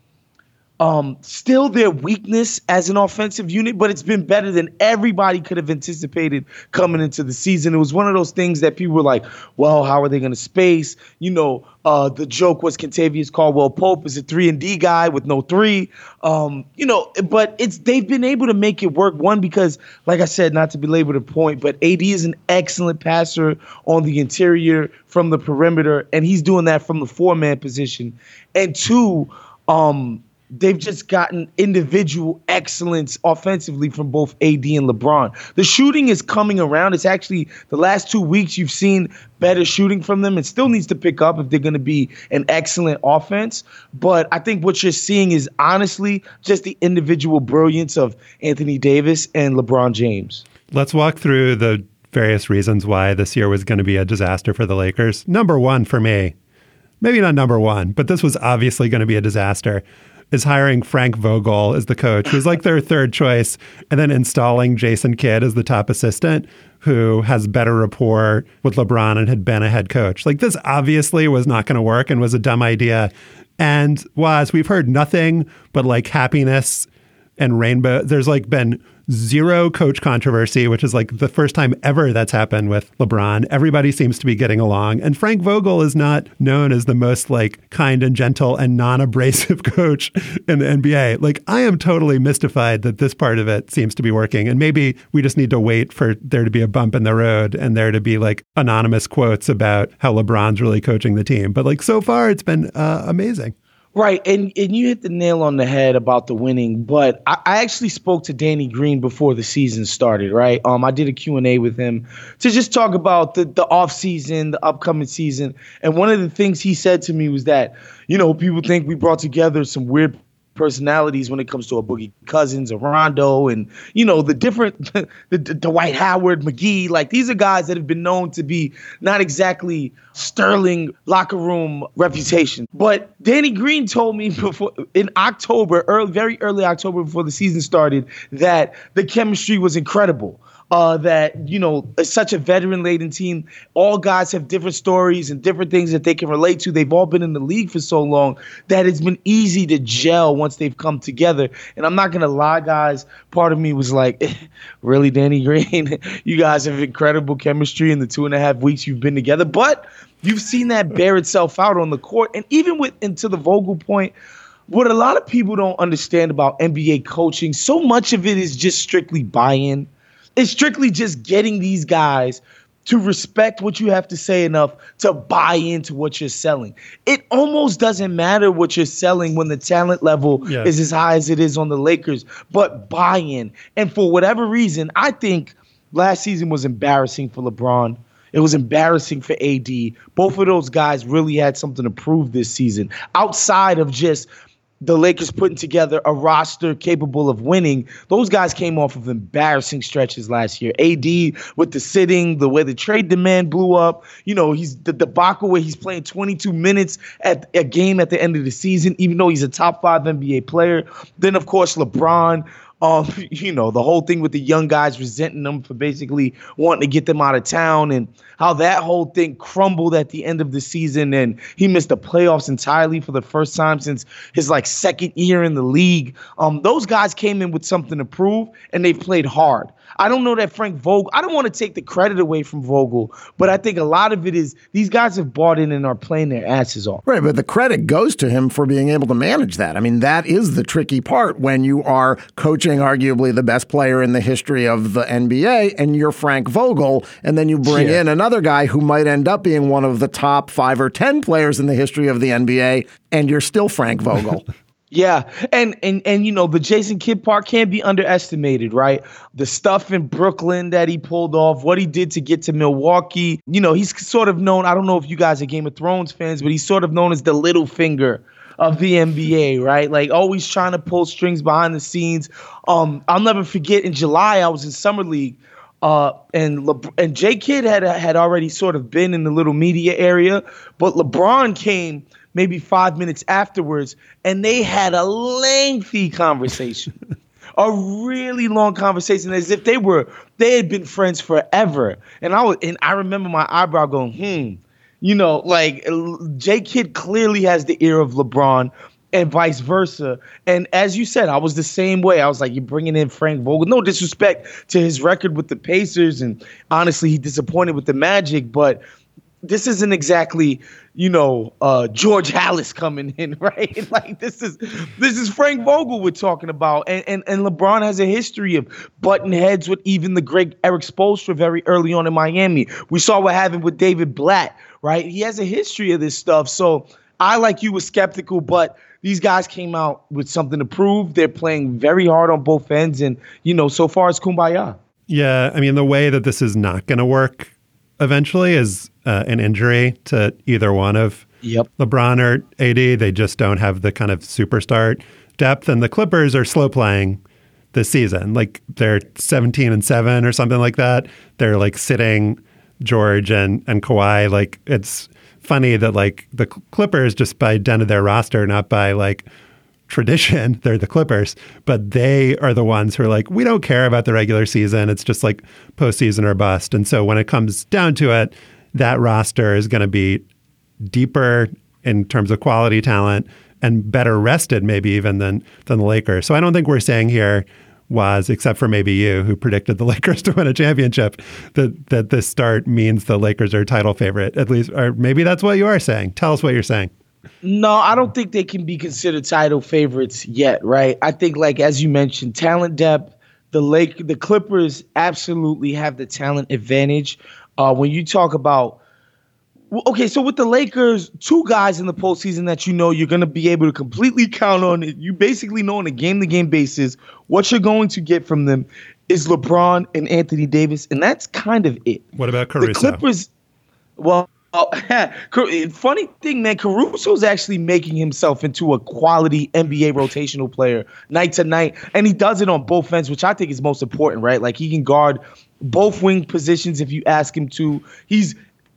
um, still their weakness as an offensive unit, but it's been better than everybody could have anticipated coming into the season. It was one of those things that people were like, well, how are they going to space? You know, uh, the joke was Kentavious Caldwell-Pope is a three and D guy with no three. Um, you know, but it's they've been able to make it work. One, because, like I said, not to belabor the point, but A D is an excellent passer on the interior from the perimeter, and he's doing that from the four-man position. And two, um, they've just gotten individual excellence offensively from both A D and LeBron. The shooting is coming around. It's actually the last two weeks you've seen better shooting from them. It still needs to pick up if they're going to be an excellent offense. But I think what you're seeing is honestly just the individual brilliance of Anthony Davis and LeBron James. Let's walk through the various reasons why this year was going to be a disaster for the Lakers. Number one for me, maybe not number one, but this was obviously going to be a disaster, is hiring Frank Vogel as the coach, who's like their third choice, and then installing Jason Kidd as the top assistant, who has better rapport with LeBron and had been a head coach. Like, this obviously was not going to work and was a dumb idea. And was, we've heard nothing but like happiness and rainbow. There's like been zero coach controversy, which is like the first time ever that's happened with LeBron. Everybody seems to be getting along. And Frank Vogel is not known as the most like kind and gentle and non-abrasive coach in the N B A. Like, I am totally mystified that this part of it seems to be working. And maybe we just need to wait for there to be a bump in the road and there to be like anonymous quotes about how LeBron's really coaching the team. But like, so far it's been uh, amazing. Right, and and you hit the nail on the head about the winning, but I, I actually spoke to Danny Green before the season started, right? Um, I did a Q and A with him to just talk about the, the offseason, the upcoming season, and one of the things he said to me was that, you know, people think we brought together some weird personalities when it comes to a Boogie Cousins, a Rondo, and, you know, the different, the, the Dwight Howard, McGee, like these are guys that have been known to be not exactly sterling locker room reputation. But Danny Green told me before in October, early, very early October before the season started, that the chemistry was incredible. Uh, that, you know, it's such a veteran-laden team. All guys have different stories and different things that they can relate to. They've all been in the league for so long that it's been easy to gel once they've come together. And I'm not going to lie, guys. Part of me was like, really, Danny Green? You guys have incredible chemistry in the two and a half weeks you've been together. But you've seen that bear itself out on the court. And even with, and to the Vogel point, what a lot of people don't understand about N B A coaching, so much of it is just strictly buy-in. It's strictly just getting these guys to respect what you have to say enough to buy into what you're selling. It almost doesn't matter what you're selling when the talent level yeah. is as high as it is on the Lakers, but buy-in. And for whatever reason, I think last season was embarrassing for LeBron. It was embarrassing for A D. Both of those guys really had something to prove this season outside of just the Lakers putting together a roster capable of winning. Those guys came off of embarrassing stretches last year. A D with the sitting, the way the trade demand blew up. You know, he's the debacle where he's playing twenty-two minutes at a game at the end of the season, even though he's a top five N B A player. Then, of course, LeBron Um, you know, the whole thing with the young guys resenting them for basically wanting to get them out of town, and how that whole thing crumbled at the end of the season, and he missed the playoffs entirely for the first time since his like second year in the league. Um, those guys came in with something to prove, and they played hard. I don't know that Frank Vogel, I don't want to take the credit away from Vogel, but I think a lot of it is these guys have bought in and are playing their asses off. Right, but the credit goes to him for being able to manage that. I mean, that is the tricky part when you are coaching arguably the best player in the history of the N B A, and you're Frank Vogel, and then you bring Yeah. in another guy who might end up being one of the top five or ten players in the history of the N B A, and you're still Frank Vogel. Yeah, and and and you know, the Jason Kidd part can't be underestimated, right? The stuff in Brooklyn that he pulled off, what he did to get to Milwaukee. You know, he's sort of known, I don't know if you guys are Game of Thrones fans, but he's sort of known as the little finger of the N B A, right? Like always trying to pull strings behind the scenes. Um, I'll never forget in July, I was in Summer League. Uh, and Le- and J. Kidd had had already sort of been in the little media area, but LeBron came maybe five minutes afterwards, and they had a lengthy conversation, a really long conversation, as if they were they had been friends forever. And I was, and I remember my eyebrow going, hmm, you know, like J. Kidd clearly has the ear of LeBron, and vice versa. And as you said, I was the same way. I was like, you're bringing in Frank Vogel. No disrespect to his record with the Pacers, and honestly, he disappointed with the Magic, but this isn't exactly, you know, uh, George Halas coming in, right? Like this is this is Frank Vogel we're talking about, and and and LeBron has a history of butting heads with even the great Eric Spoelstra very early on in Miami. We saw what happened with David Blatt, right? He has a history of this stuff. So I, like you, was skeptical, but these guys came out with something to prove. They're playing very hard on both ends, and you know, so far it's kumbaya. Yeah, I mean, the way that this is not going to work eventually is uh, an injury to either one of Yep. LeBron or A D. They just don't have the kind of superstar depth, and the Clippers are slow playing this season. Like they're seventeen and seven or something like that. They're like sitting George and and Kawhi. Like it's funny that like the Clippers, just by dent of their roster, not by like tradition, they're the Clippers, but they are the ones who are like, we don't care about the regular season. It's just like postseason or bust. And so when it comes down to it, that roster is going to be deeper in terms of quality talent and better rested maybe even than than the Lakers. So I don't think we're saying here was, except for maybe you who predicted the Lakers to win a championship, that that this start means the Lakers are title favorite, at least, or maybe that's what you are saying. Tell us what you're saying. No, I don't think they can be considered title favorites yet, right? I think, like as you mentioned, talent depth, the Lake, the Clippers absolutely have the talent advantage. Uh, when you talk about, okay, so with the Lakers, two guys in the postseason that you know you're going to be able to completely count on, you basically know on a game-to-game basis what you're going to get from them is LeBron and Anthony Davis, and that's kind of it. What about Caruso? The Clippers, well, oh, funny thing, man, Caruso's actually making himself into a quality N B A rotational player night to night, and he does it on both ends, which I think is most important, right? Like he can guard both wing positions if you ask him to. He's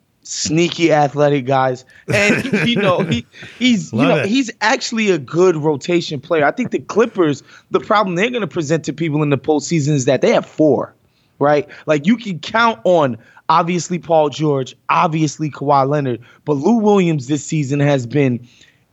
sneaky athletic, guys, and you know he he's Love you know it. he's actually a good rotation player. I think the Clippers, the problem they're going to present to people in the postseason is that they have four, right? Like you can count on obviously Paul George, obviously Kawhi Leonard, but Lou Williams this season has been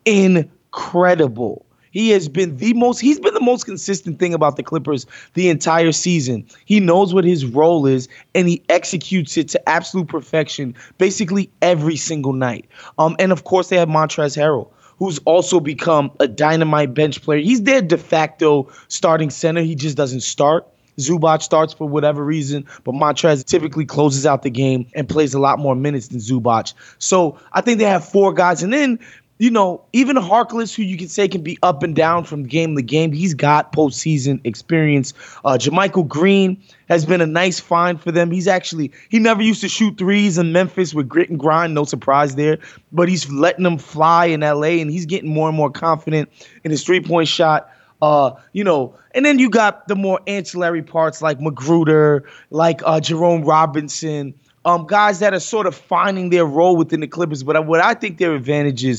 incredible. He has been the most, he's been the most consistent thing about the Clippers the entire season. He knows what his role is, and he executes it to absolute perfection basically every single night. Um, and of course, they have Montrezl Harrell, who's also become a dynamite bench player. He's their de facto starting center. He just doesn't start. Zubac starts for whatever reason, but Montrezl typically closes out the game and plays a lot more minutes than Zubac. So I think they have four guys. And then, you know, even Harkless, who you can say can be up and down from game to game, he's got postseason experience. Uh, JaMychal Green has been a nice find for them. He's actually, he never used to shoot threes in Memphis with grit and grind, no surprise there, but he's letting them fly in L A, and he's getting more and more confident in his three-point shot. Uh, you know, and then you got the more ancillary parts like Magruder, like uh, Jerome Robinson, um, guys that are sort of finding their role within the Clippers. But what I think their advantage is,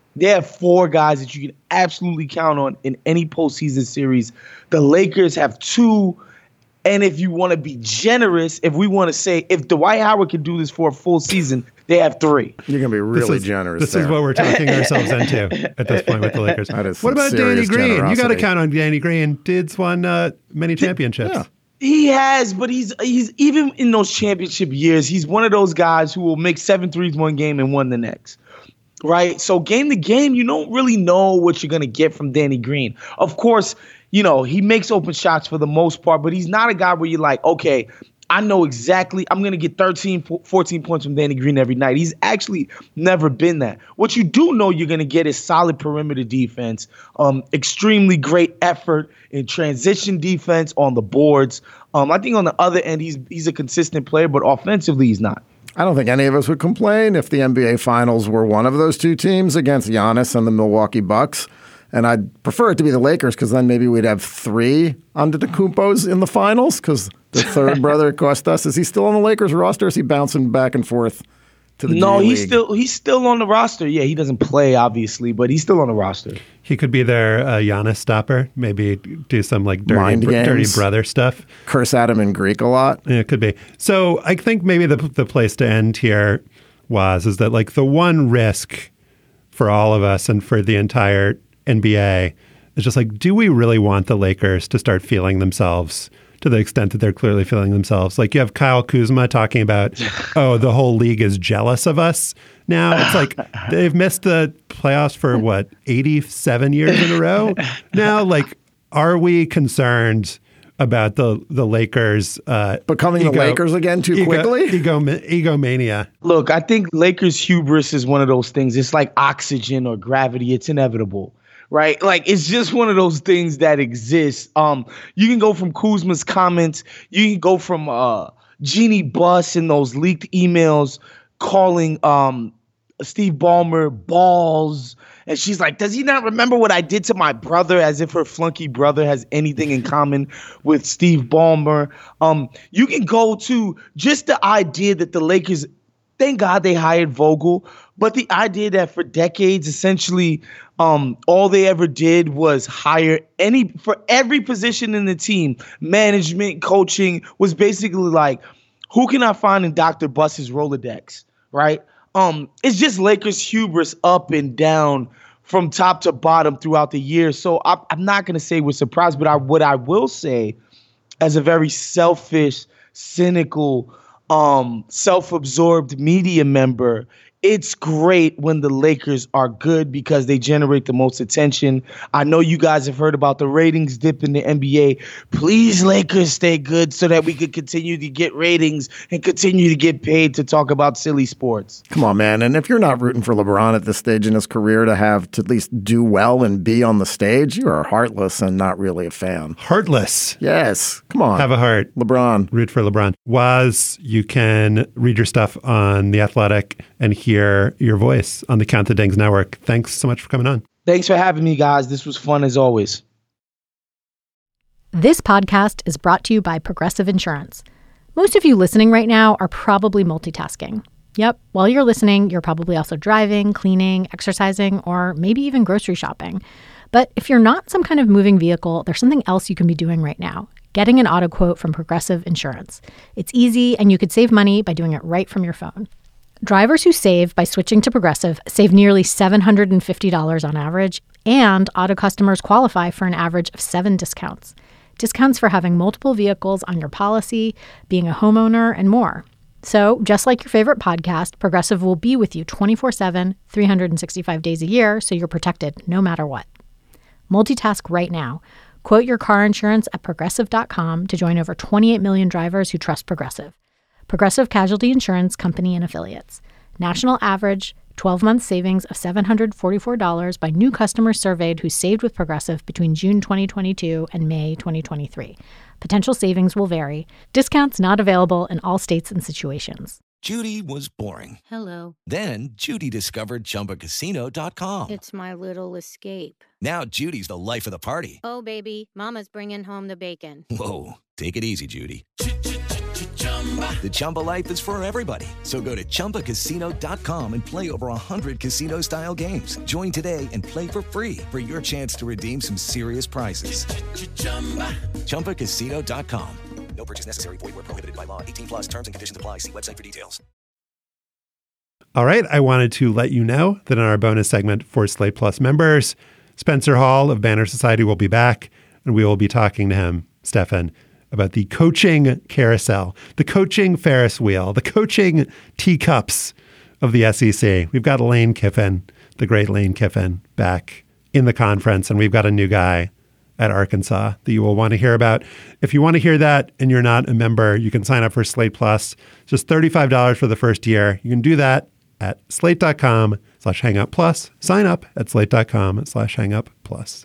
They have four guys that you can absolutely count on in any postseason series. The Lakers have two. And if you want to be generous, if we want to say, if Dwight Howard can do this for a full season, they have three. You're going to be really this is, generous This there. is what we're talking ourselves into at this point with the Lakers. That is what some about Danny serious Green? You got to generosity. count on Danny Green. Dude's won uh, many championships. Yeah. He has, but he's he's even in those championship years, he's one of those guys who will make seven threes one game and one the next. Right? So game to game, you don't really know what you're going to get from Danny Green. Of course, you know, he makes open shots for the most part, but he's not a guy where you're like, okay, I know exactly I'm going to get thirteen, fourteen points from Danny Green every night. He's actually never been that. What you do know you're going to get is solid perimeter defense, um, extremely great effort in transition defense on the boards. Um, I think on the other end, he's he's a consistent player, but offensively, he's not. I don't think any of us would complain if the N B A Finals were one of those two teams against Giannis and the Milwaukee Bucks. And I'd prefer it to be the Lakers because then maybe we'd have three Antetokounmpos in the finals because the third brother, Kostas, is he still on the Lakers roster or is he bouncing back and forth to the No, G he's League? still he's still on the roster. Yeah, he doesn't play, obviously, but he's still on the roster. He could be their uh, Giannis stopper. Maybe do some like dirty, Mind br- dirty games. brother stuff. Curse at him in Greek a lot. Yeah, it could be. So I think maybe the the place to end here was is that like the one risk for all of us and for the entire N B A is just like, do we really want the Lakers to start feeling themselves to the extent that they're clearly feeling themselves? Like you have Kyle Kuzma talking about, oh, the whole league is jealous of us now. It's like they've missed the playoffs for what, eighty-seven years in a row now? Like, are we concerned about the the Lakers uh, Becoming the Lakers again too ego, quickly? Ego, egomania. Look, I think Lakers hubris is one of those things. It's like oxygen or gravity. It's inevitable, right? Like it's just one of those things that exists. Um, you can go from Kuzma's comments. You can go from uh, Jeannie Buss and those leaked emails calling um, Steve Ballmer balls. And she's like, does he not remember what I did to my brother? As if her flunky brother has anything in common with Steve Ballmer. Um, you can go to just the idea that the Lakers, thank God they hired Vogel, but the idea that for decades, essentially, um, all they ever did was hire any, for every position in the team, management, coaching, was basically like, who can I find in Doctor Buss's Rolodex, right? Um, it's just Lakers hubris up and down from top to bottom throughout the year. So I, I'm not going to say we're surprised, but I, what I will say as a very selfish, cynical, um, self-absorbed media member, it's great when the Lakers are good because they generate the most attention. I know you guys have heard about the ratings dip in the N B A. Please, Lakers, stay good so that we could continue to get ratings and continue to get paid to talk about silly sports. Come on, man. And if you're not rooting for LeBron at this stage in his career to have to at least do well and be on the stage, you are heartless and not really a fan. Heartless. Yes. Come on. Have a heart. LeBron. Root for LeBron. Waz, you can read your stuff on The Athletic and hear your voice on the Count the Dings Network. Thanks so much for coming on. Thanks for having me, guys. This was fun as always. This podcast is brought to you by Progressive Insurance. Most of you listening right now are probably multitasking. Yep, while you're listening, you're probably also driving, cleaning, exercising, or maybe even grocery shopping. But if you're not some kind of moving vehicle, there's something else you can be doing right now. Getting an auto quote from Progressive Insurance. It's easy, and you could save money by doing it right from your phone. Drivers who save by switching to Progressive save nearly seven hundred fifty dollars on average, and auto customers qualify for an average of seven discounts. Discounts for having multiple vehicles on your policy, being a homeowner, and more. So, just like your favorite podcast, Progressive will be with you twenty-four seven, three hundred sixty-five days a year, so you're protected no matter what. Multitask right now. Quote your car insurance at Progressive dot com to join over twenty-eight million drivers who trust Progressive. Progressive Casualty Insurance Company and Affiliates. National average twelve-month savings of seven hundred forty-four dollars by new customers surveyed who saved with Progressive between June twenty twenty-two and May twenty twenty-three. Potential savings will vary. Discounts not available in all states and situations. Judy was boring. Hello. Then Judy discovered Chumba Casino dot com. It's my little escape. Now Judy's the life of the party. Oh, baby, mama's bringing home the bacon. Whoa, take it easy, Judy. The Chumba life is for everybody. So go to Chumba Casino dot com and play over one hundred casino-style games. Join today and play for free for your chance to redeem some serious prizes. Chumba Casino dot com. No purchase necessary. Void where prohibited by law. eighteen plus terms and conditions apply. See website for details. All right, I wanted to let you know that in our bonus segment for Slate Plus members, Spencer Hall of Banner Society will be back, and we will be talking to him, Stefan, about the coaching carousel, the coaching Ferris wheel, the coaching teacups of the S E C. We've got Lane Kiffin, the great Lane Kiffin, back in the conference, and we've got a new guy at Arkansas that you will want to hear about. If you want to hear that and you're not a member, you can sign up for Slate Plus. Just thirty-five dollars for the first year. You can do that at slate.com slash hangup plus. Sign up at slate.com slash hangup plus.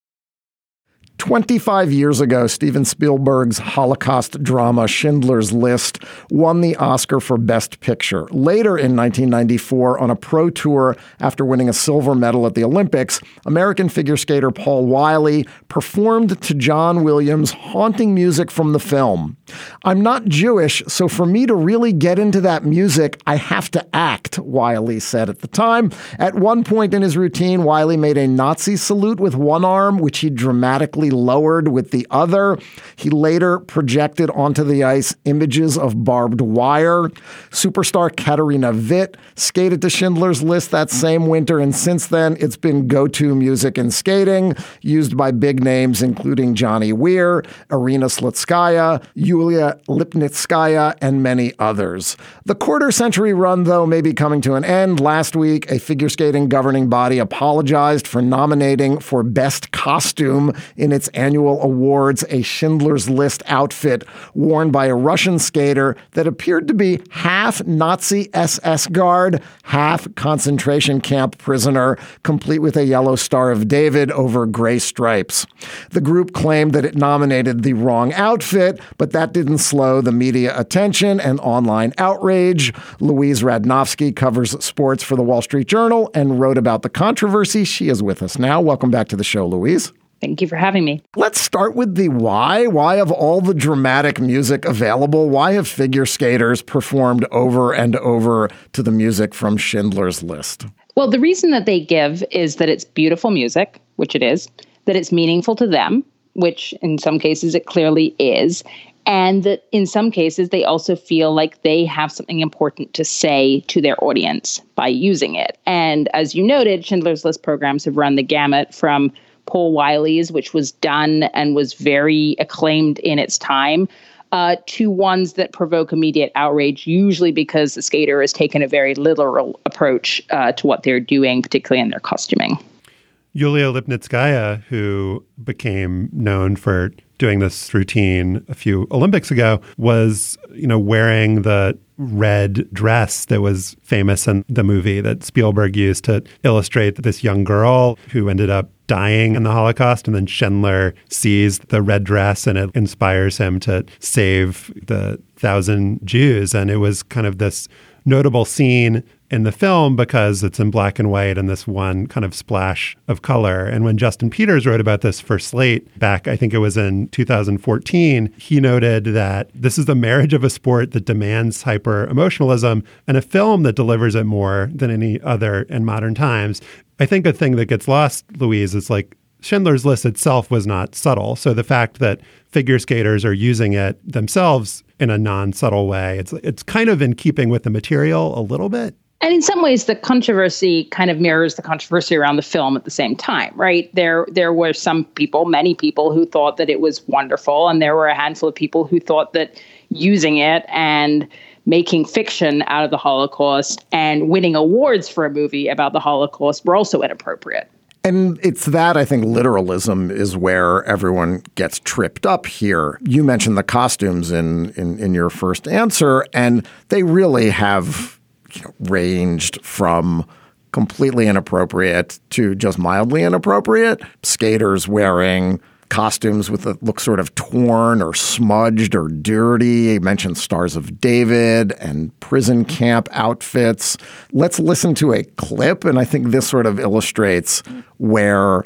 twenty-five years ago, Steven Spielberg's Holocaust drama Schindler's List won the Oscar for Best Picture. Later in nineteen ninety-four, on a pro tour after winning a silver medal at the Olympics, American figure skater Paul Wiley performed to John Williams' haunting music from the film. "I'm not Jewish, so for me to really get into that music, I have to act," Wiley said at the time. At one point in his routine, Wiley made a Nazi salute with one arm, which he dramatically lowered with the other. He later projected onto the ice images of barbed wire. Superstar Katarina Witt skated to Schindler's List that same winter, and since then it's been go-to music in skating, used by big names including Johnny Weir, Irina Slutskaya, Yulia Lipnitskaya, and many others. The quarter-century run, though, may be coming to an end. Last week, a figure skating governing body apologized for nominating for Best Costume in its annual awards a Schindler's List outfit worn by a Russian skater that appeared to be half Nazi S S guard, half concentration camp prisoner, complete with a yellow Star of David over gray stripes. The group claimed that it nominated the wrong outfit, but that didn't slow the media attention and online outrage. Louise Radnofsky covers sports for the Wall Street Journal and wrote about the controversy. She is with us now. Welcome back to the show, Louise. Thank you for having me. Let's start with the why. Why, of all the dramatic music available, why have figure skaters performed over and over to the music from Schindler's List? Well, the reason that they give is that it's beautiful music, which it is, that it's meaningful to them, which in some cases it clearly is, and that in some cases they also feel like they have something important to say to their audience by using it. And as you noted, Schindler's List programs have run the gamut from Paul Wiley's, which was done and was very acclaimed in its time, uh, to ones that provoke immediate outrage, usually because the skater has taken a very literal approach uh, to what they're doing, particularly in their costuming. Yulia Lipnitskaya, who became known for doing this routine a few Olympics ago, was, you know, wearing the red dress that was famous in the movie that Spielberg used to illustrate this young girl who ended up dying in the Holocaust. And then Schindler sees the red dress and it inspires him to save the thousand Jews. And it was kind of this notable scene in the film because it's in black and white and this one kind of splash of color. And when Justin Peters wrote about this for Slate back, I think it was in two thousand fourteen, he noted that this is the marriage of a sport that demands hyper emotionalism and a film that delivers it more than any other in modern times. I think a thing that gets lost, Louise, is like Schindler's List itself was not subtle. So the fact that figure skaters are using it themselves in a non-subtle way, it's it's kind of in keeping with the material a little bit. And in some ways, the controversy kind of mirrors the controversy around the film at the same time, right? There there were some people, many people, who thought that it was wonderful. And there were a handful of people who thought that using it and making fiction out of the Holocaust and winning awards for a movie about the Holocaust were also inappropriate. And it's that, I think, literalism is where everyone gets tripped up here. You mentioned the costumes in, in, in your first answer, and they really have, you know, ranged from completely inappropriate to just mildly inappropriate. Skaters wearing costumes with that look sort of torn or smudged or dirty. You mentioned Stars of David and prison camp outfits. Let's listen to a clip, and I think this sort of illustrates where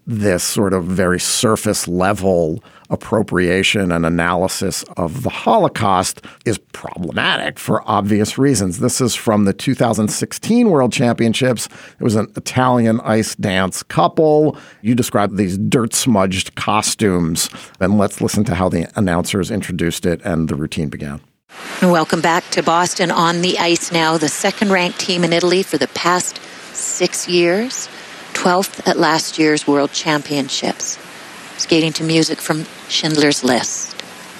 this sort of very surface level appropriation and analysis of the Holocaust is problematic for obvious reasons. This is from the two thousand sixteen World Championships. It was an Italian ice dance couple. You described these dirt-smudged costumes. And let's listen to how the announcers introduced it and the routine began. Welcome back to Boston. On the ice now, the second-ranked team in Italy for the past six years, twelfth at last year's World Championships. Skating to music from Schindler's List.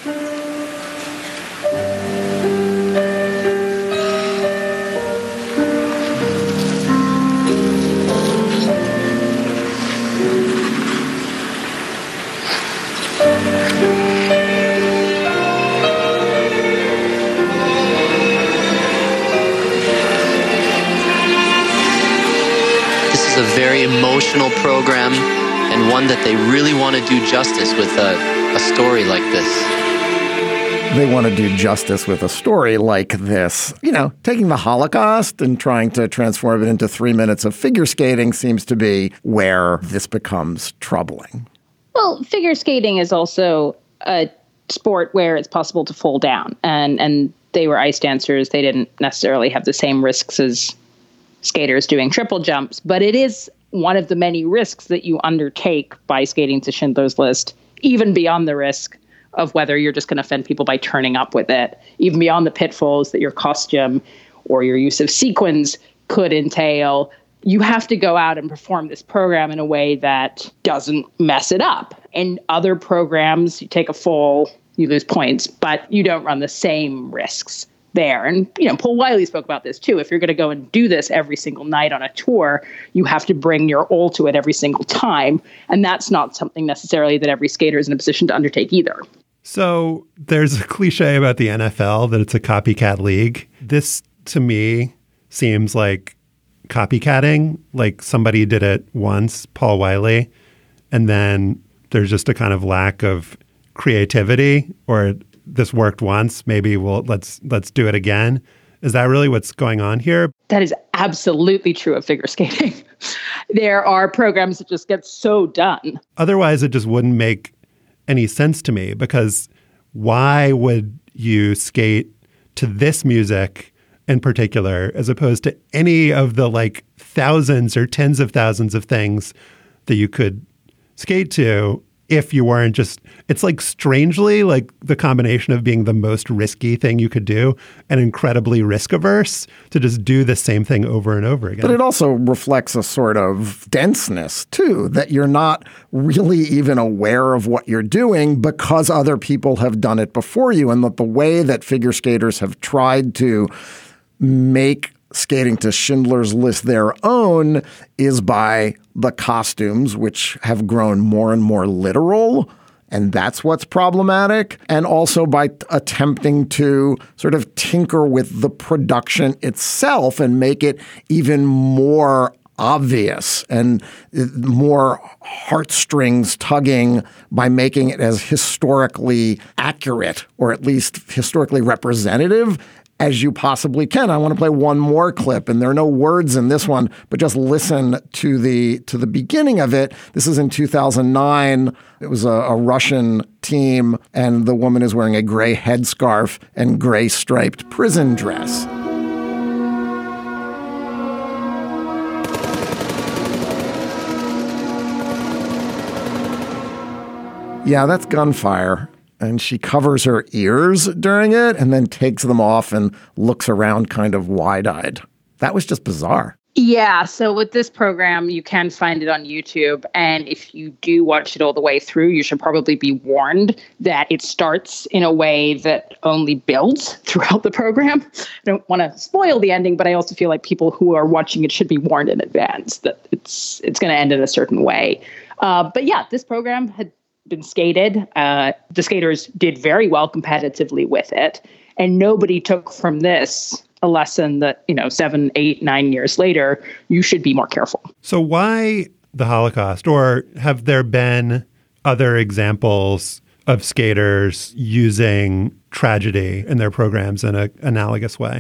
This is a very emotional program, and one that they really want to do justice with a, a story like this. They want to do justice with a story like this. You know, taking the Holocaust and trying to transform it into three minutes of figure skating seems to be where this becomes troubling. Well, figure skating is also a sport where it's possible to fall down. And, and they were ice dancers. They didn't necessarily have the same risks as skaters doing triple jumps. But it is one of the many risks that you undertake by skating to Schindler's List, even beyond the risk of whether you're just going to offend people by turning up with it, even beyond the pitfalls that your costume or your use of sequins could entail. You have to go out and perform this program in a way that doesn't mess it up. In other programs, you take a fall, you lose points, but you don't run the same risks there. And, you know, Paul Wiley spoke about this too. If you're going to go and do this every single night on a tour, you have to bring your all to it every single time. And that's not something necessarily that every skater is in a position to undertake either. So there's a cliche about the N F L that it's a copycat league. This, to me, seems like copycatting, like somebody did it once, Paul Wiley, and then there's just a kind of lack of creativity, or this worked once, maybe we'll let's let's do it again. Is that really what's going on here? That is absolutely true of figure skating. There are programs that just get so done. Otherwise, it just wouldn't make any sense to me, because why would you skate to this music in particular, as opposed to any of the like thousands or tens of thousands of things that you could skate to if you weren't just, it's like strangely like the combination of being the most risky thing you could do and incredibly risk averse to just do the same thing over and over again. But it also reflects a sort of denseness too, that you're not really even aware of what you're doing because other people have done it before you, and that the way that figure skaters have tried to make skating to Schindler's List their own is by the costumes, which have grown more and more literal. And that's what's problematic. And also by t- attempting to sort of tinker with the production itself and make it even more obvious and more heartstrings tugging by making it as historically accurate, or at least historically representative, as you possibly can. I want to play one more clip, and there are no words in this one, but just listen to the to the beginning of it. This is in two thousand nine. It was a, a Russian team, and the woman is wearing a gray headscarf and gray striped prison dress. Yeah, that's gunfire. And she covers her ears during it and then takes them off and looks around kind of wide-eyed. That was just bizarre. Yeah. So with this program, you can find it on YouTube. And if you do watch it all the way through, you should probably be warned that it starts in a way that only builds throughout the program. I don't want to spoil the ending, but I also feel like people who are watching it should be warned in advance that it's it's going to end in a certain way. Uh, but yeah, this program had been skated. Uh, the skaters did very well competitively with it. And nobody took from this a lesson that, you know, seven, eight, nine years later, you should be more careful. So why the Holocaust? Or have there been other examples of skaters using tragedy in their programs in an analogous way?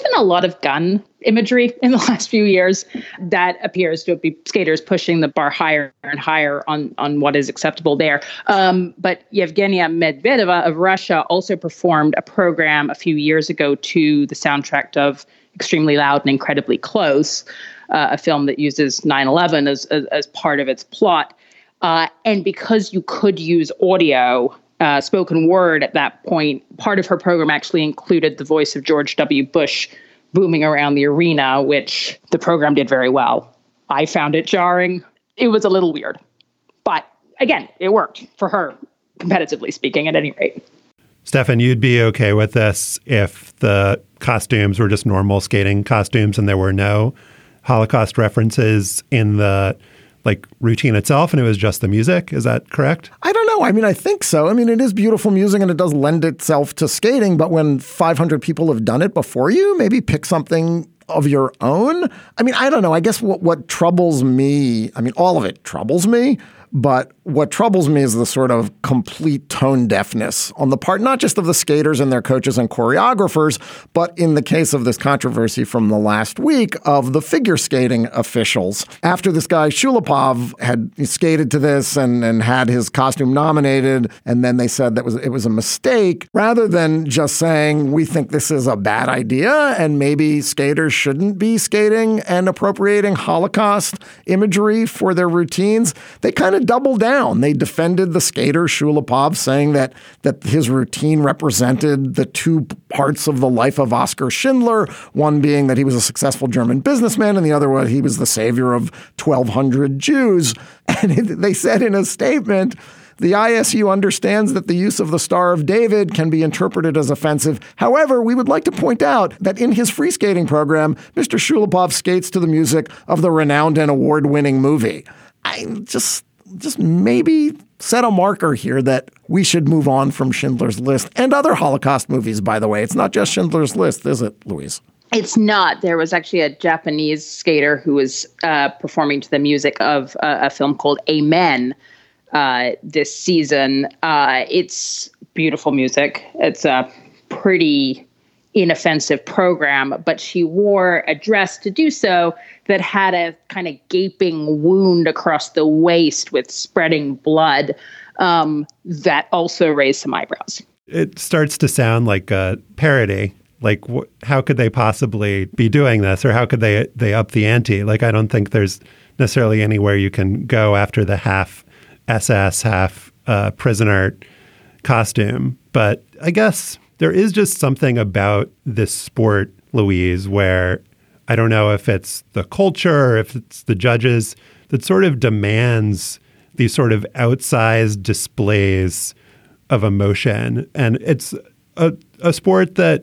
been a lot of gun imagery in the last few years that appears to be skaters pushing the bar higher and higher on, on what is acceptable there. Um, but Yevgenia Medvedeva of Russia also performed a program a few years ago to the soundtrack of Extremely Loud and Incredibly Close, uh, a film that uses nine eleven as, as, as part of its plot. Uh, and because you could use audio, uh, spoken word at that point, part of her program actually included the voice of George W. Bush booming around the arena, which the program did very well. I found it jarring. It was a little weird. But again, it worked for her, competitively speaking, at any rate. Stefan, you'd be okay with this if the costumes were just normal skating costumes and there were no Holocaust references in the like routine itself and it was just the music. Is that correct? I don't know. I mean, I think so. I mean, it is beautiful music and it does lend itself to skating. But when five hundred people have done it before you, maybe pick something of your own. I mean, I don't know. I guess what, what troubles me, I mean, all of it troubles me. But what troubles me is the sort of complete tone deafness on the part, not just of the skaters and their coaches and choreographers, but in the case of this controversy from the last week of the figure skating officials. After this guy Shulapov had skated to this and, and had his costume nominated, and then they said that was it was a mistake, rather than just saying, we think this is a bad idea and maybe skaters shouldn't be skating and appropriating Holocaust imagery for their routines, they kind of doubled down. They defended the skater Shulapov, saying that that his routine represented the two parts of the life of Oskar Schindler, one being that he was a successful German businessman and the other one he was the savior of twelve hundred Jews. And it, they said in a statement, the I S U understands that the use of the Star of David can be interpreted as offensive. However, we would like to point out that in his free skating program, Mister Shulapov skates to the music of the renowned and award-winning movie. I just... just maybe set a marker here that we should move on from Schindler's List and other Holocaust movies, by the way. It's not just Schindler's List, is it, Louise? It's not. There was actually a Japanese skater who was uh, performing to the music of uh, a film called Amen uh, this season. Uh, it's beautiful music. It's a pretty inoffensive program, but she wore a dress to do so that had a kind of gaping wound across the waist with spreading blood um, that also raised some eyebrows. It starts to sound like a parody. Like, wh- how could they possibly be doing this? Or how could they they up the ante? Like, I don't think there's necessarily anywhere you can go after the half S S, half uh, prisoner costume. But I guess there is just something about this sport, Louise, where I don't know if it's the culture or if it's the judges that sort of demands these sort of outsized displays of emotion. And it's a, a sport that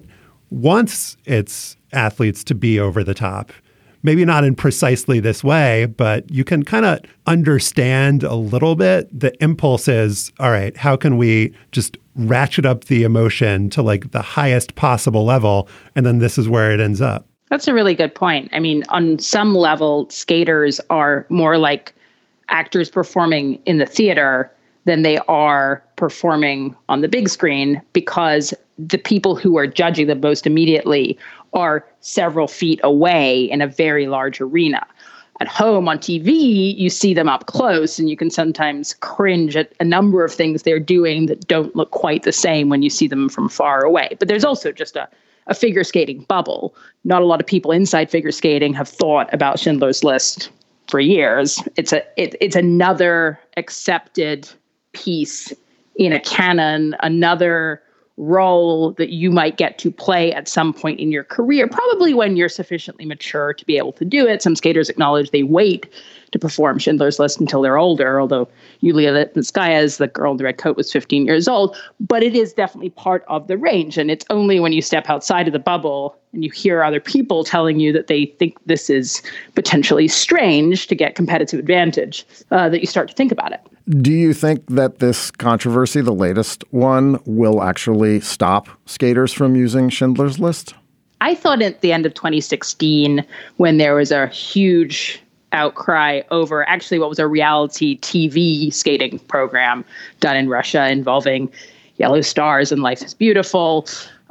wants its athletes to be over the top. Maybe not in precisely this way, but you can kind of understand a little bit. The impulse is, all right, how can we just ratchet up the emotion to like the highest possible level? And then this is where it ends up. That's a really good point. I mean, on some level, skaters are more like actors performing in the theater than they are performing on the big screen, because the people who are judging them most immediately are several feet away in a very large arena. At home on T V, you see them up close and you can sometimes cringe at a number of things they're doing that don't look quite the same when you see them from far away. But there's also just a a figure skating bubble. Not a lot of people inside figure skating have thought about Schindler's List for years. It's a it, it's another accepted piece in a canon, another role that you might get to play at some point in your career, probably when you're sufficiently mature to be able to do it. Some skaters acknowledge they wait to perform Schindler's List until they're older, although Yulia Lipinskaya, the girl in the red coat, was fifteen years old. But it is definitely part of the range. And it's only when you step outside of the bubble and you hear other people telling you that they think this is potentially strange to get competitive advantage uh, that you start to think about it. Do you think that this controversy, the latest one, will actually stop skaters from using Schindler's List? I thought at the end of twenty sixteen, when there was a huge outcry over actually what was a reality T V skating program done in Russia involving yellow stars and Life is Beautiful,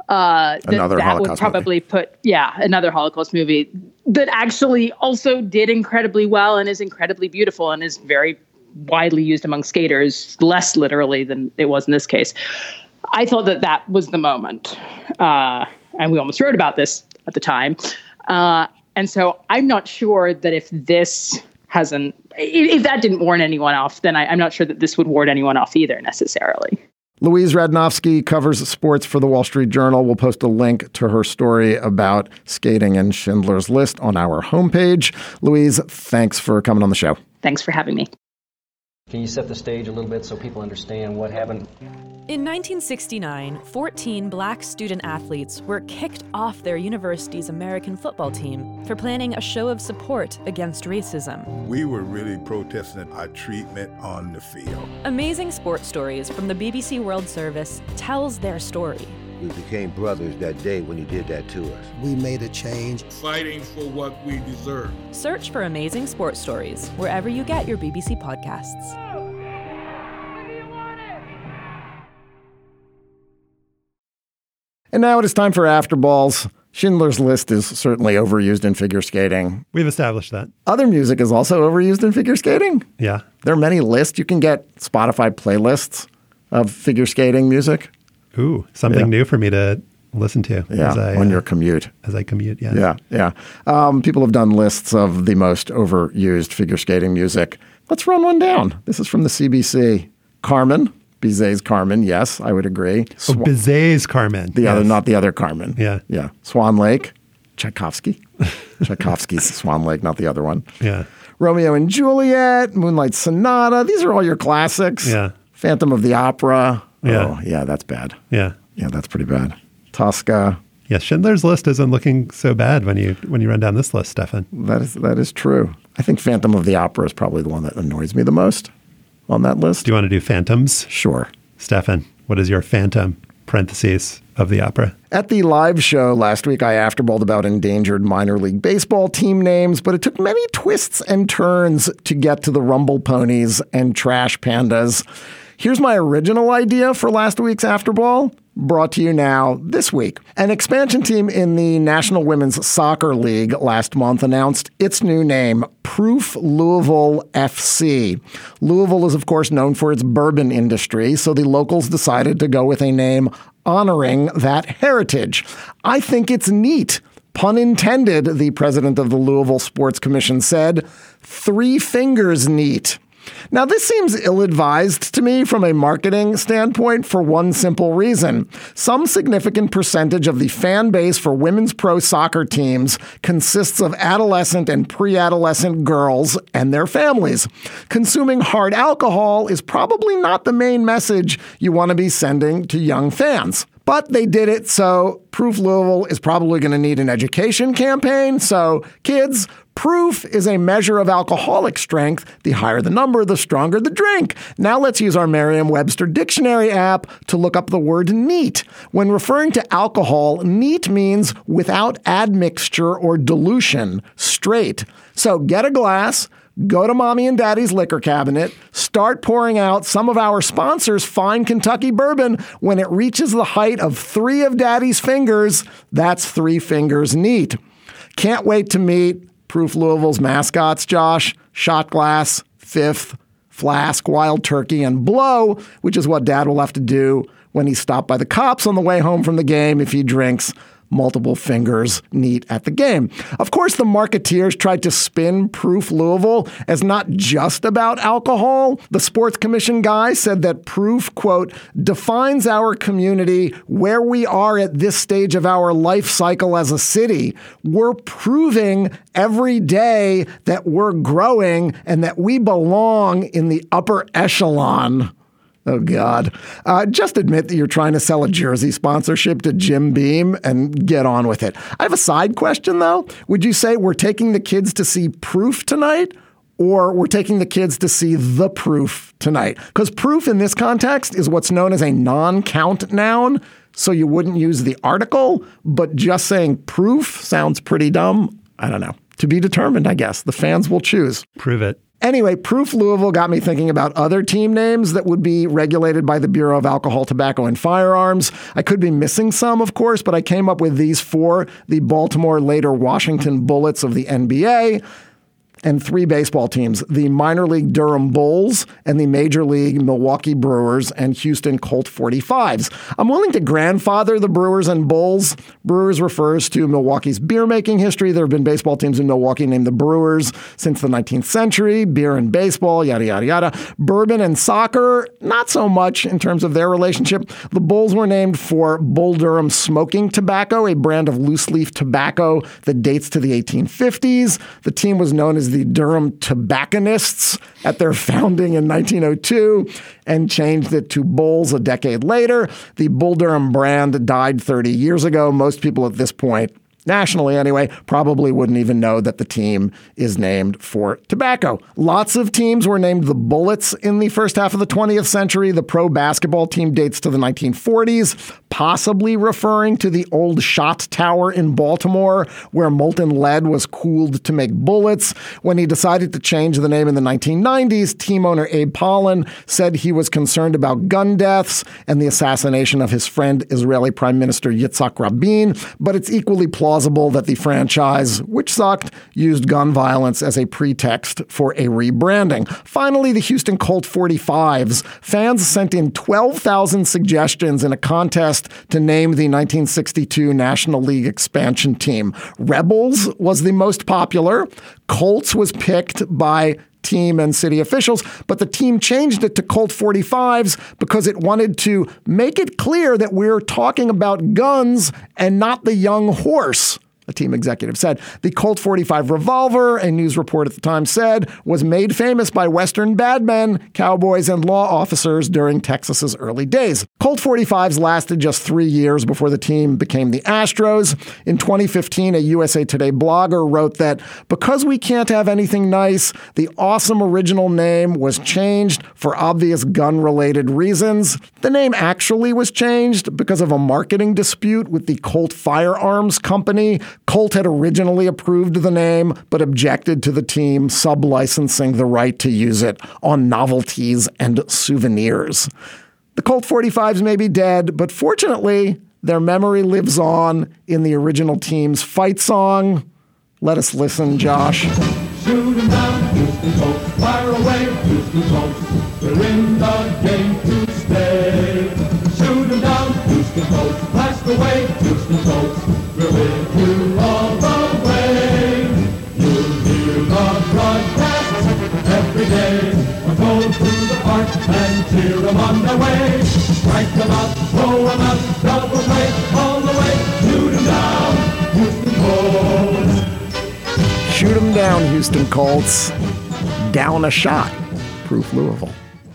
Uh, that, Another that would Holocaust probably put, yeah, another Holocaust movie that actually also did incredibly well and is incredibly beautiful and is very widely used among skaters, less literally than it was in this case. I thought that that was the moment. Uh, and we almost wrote about this at the time. Uh, and so I'm not sure that if this hasn't, if, if that didn't warn anyone off, then I, I'm not sure that this would warn anyone off either necessarily. Louise Radnofsky covers sports for the Wall Street Journal. We'll post a link to her story about skating and Schindler's List on our homepage. Louise, thanks for coming on the show. Thanks for having me. Can you set the stage a little bit so people understand what happened? In nineteen sixty-nine, fourteen black student athletes were kicked off their university's American football team for planning a show of support against racism. We were really protesting our treatment on the field. Amazing Sports Stories from the B B C World Service tells their story. We became brothers that day when he did that to us. We made a change. Fighting for what we deserve. Search for Amazing Sports Stories wherever you get your B B C podcasts. And now it is time for After Balls. Schindler's List is certainly overused in figure skating. We've established that. Other music is also overused in figure skating. Yeah. There are many lists. You can get Spotify playlists of figure skating music. Ooh, something yeah. new for me to listen to. Yeah, as I, on uh, your commute. As I commute, yes. Yeah, yeah. Um, people have done lists of the most overused figure skating music. Let's run one down. This is from the C B C. Carmen. Bizet's Carmen, yes, I would agree. Sw- oh, Bizet's Carmen. The yes. other, not the other Carmen. Yeah. Yeah. Swan Lake, Tchaikovsky. Tchaikovsky's Swan Lake, not the other one. Yeah. Romeo and Juliet, Moonlight Sonata. These are all your classics. Yeah. Phantom of the Opera. Yeah. Oh, yeah, that's bad. Yeah. Yeah, that's pretty bad. Tosca. Yes, Schindler's List isn't looking so bad when you when you run down this list, Stefan. That is that is true. I think Phantom of the Opera is probably the one that annoys me the most on that list. Do you want to do phantoms? Sure. Stefan, what is your phantom, parentheses, of the opera? At the live show last week, I afterballed about endangered minor league baseball team names, but it took many twists and turns to get to the Rumble Ponies and Trash Pandas. Here's my original idea for last week's Afterball, brought to you now this week. An expansion team in the National Women's Soccer League last month announced its new name, Proof Louisville F C. Louisville is, of course, known for its bourbon industry, so the locals decided to go with a name honoring that heritage. I think it's neat. Pun intended, the president of the Louisville Sports Commission said. Three fingers neat. Now, this seems ill-advised to me from a marketing standpoint for one simple reason. Some significant percentage of the fan base for women's pro soccer teams consists of adolescent and pre-adolescent girls and their families. Consuming hard alcohol is probably not the main message you want to be sending to young fans. But they did it, so Proof Louisville is probably going to need an education campaign. So, kids, proof is a measure of alcoholic strength. The higher the number, the stronger the drink. Now let's use our Merriam-Webster dictionary app to look up the word neat. When referring to alcohol, neat means without admixture or dilution, straight. So get a glass, go to mommy and daddy's liquor cabinet, start pouring out some of our sponsors' fine Kentucky bourbon. When it reaches the height of three of daddy's fingers, that's three fingers neat. Can't wait to meet Proof Louisville's mascots, Josh. Shot Glass, Fifth, Flask, Wild Turkey, and Blow, which is what Dad will have to do when he's stopped by the cops on the way home from the game if he drinks multiple fingers neat at the game. Of course, the marketeers tried to spin Proof Louisville as not just about alcohol. The Sports Commission guy said that Proof, quote, defines our community where we are at this stage of our life cycle as a city. We're proving every day that we're growing and that we belong in the upper echelon. Oh, God. Uh, just admit that you're trying to sell a jersey sponsorship to Jim Beam and get on with it. I have a side question, though. Would you say we're taking the kids to see Proof tonight, or we're taking the kids to see the Proof tonight? Because proof in this context is what's known as a non-count noun, so you wouldn't use the article, but just saying proof sounds pretty dumb. I don't know. To be determined, I guess. The fans will choose. Prove it. Anyway, Proof Louisville got me thinking about other team names that would be regulated by the Bureau of Alcohol, Tobacco, and Firearms. I could be missing some, of course, but I came up with these four: the Baltimore, later Washington Bullets of the N B A, and three baseball teams: the minor league Durham Bulls and the major league Milwaukee Brewers and Houston Colt forty-fives. I'm willing to grandfather the Brewers and Bulls. Brewers refers to Milwaukee's beer making history. There have been baseball teams in Milwaukee named the Brewers since the nineteenth century. Beer and baseball, yada, yada, yada. Bourbon and soccer, not so much in terms of their relationship. The Bulls were named for Bull Durham smoking tobacco, a brand of loose leaf tobacco that dates to the eighteen fifties. The team was known as the Durham Tobacconists at their founding in nineteen oh two and changed it to Bulls a decade later. The Bull Durham brand died thirty years ago. Most people at this point, nationally anyway, probably wouldn't even know that the team is named for tobacco. Lots of teams were named the Bullets in the first half of the twentieth century. The pro basketball team dates to the nineteen forties, possibly referring to the old shot tower in Baltimore where molten lead was cooled to make bullets. When he decided to change the name in the nineteen nineties, team owner Abe Pollan said he was concerned about gun deaths and the assassination of his friend Israeli Prime Minister Yitzhak Rabin, but it's equally plausible plausible that the franchise, which sucked, used gun violence as a pretext for a rebranding. Finally, the Houston Colt forty-fives. Fans sent in twelve thousand suggestions in a contest to name the nineteen sixty-two National League expansion team. Rebels was the most popular. Colts was picked by team and city officials, but the team changed it to Colt forty-fives because it wanted to make it clear that we're talking about guns and not the young horse. A team executive said. The Colt forty-five revolver, a news report at the time said, was made famous by Western badmen, cowboys, and law officers during Texas's early days. Colt forty-fives lasted just three years before the team became the Astros. In twenty fifteen, a U S A Today blogger wrote that because we can't have anything nice, the awesome original name was changed for obvious gun-related reasons. The name actually was changed because of a marketing dispute with the Colt Firearms Company. Colt had originally approved the name, but objected to the team sub-licensing the right to use it on novelties and souvenirs. The Colt forty-fives may be dead, but fortunately, their memory lives on in the original team's fight song. Let us listen, Josh. Shoot 'em down, Houston Colts, fire away, Houston Colts, we're in the game to stay. Shoot 'em down, Houston Colts, blast away, Houston Colts, we're with you all the way. You'll hear the broadcast every day, we're going through the park and cheer 'em on their way. Strike 'em out, throw 'em out, double play, all the way, shoot 'em down, Houston Colts. Shoot 'em down, Houston Colts. Down a shot. Proof Louisville.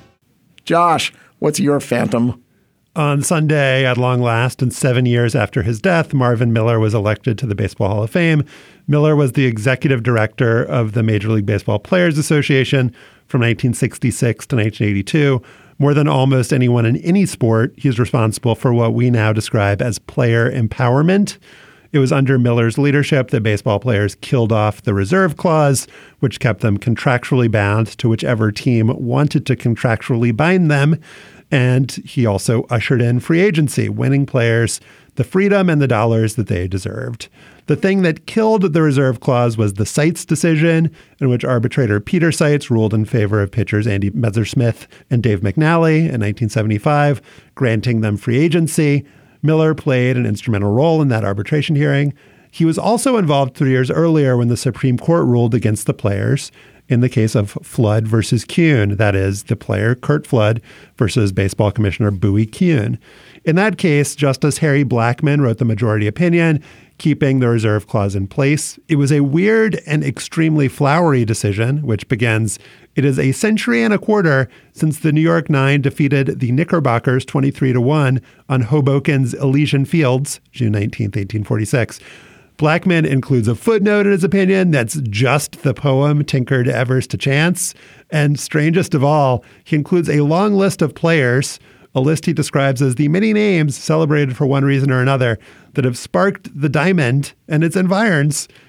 Josh, what's your phantom? On Sunday, at long last, and seven years after his death, Marvin Miller was elected to the Baseball Hall of Fame. Miller was the executive director of the Major League Baseball Players Association from nineteen sixty-six to nineteen eighty-two. More than almost anyone in any sport, he's responsible for what we now describe as player empowerment. It was under Miller's leadership that baseball players killed off the reserve clause, which kept them contractually bound to whichever team wanted to contractually bind them. And he also ushered in free agency, winning players the freedom and the dollars that they deserved. The thing that killed the reserve clause was the Seitz decision, in which arbitrator Peter Seitz ruled in favor of pitchers Andy Messersmith and Dave McNally in nineteen seventy-five, granting them free agency. Miller played an instrumental role in that arbitration hearing. He was also involved three years earlier when the Supreme Court ruled against the players in the case of Flood versus Kuhn. That is, the player Curt Flood versus baseball commissioner Bowie Kuhn. In that case, Justice Harry Blackmun wrote the majority opinion, keeping the reserve clause in place. It was a weird and extremely flowery decision, which begins, it is a century and a quarter since the New York Nine defeated the Knickerbockers twenty-three to one on Hoboken's Elysian Fields, June nineteenth, eighteen forty-six. Blackmun includes a footnote in his opinion that's just the poem Tinker to Evers to Chance. And strangest of all, he includes a long list of players, a list he describes as the many names celebrated for one reason or another that have sparked the diamond and its environs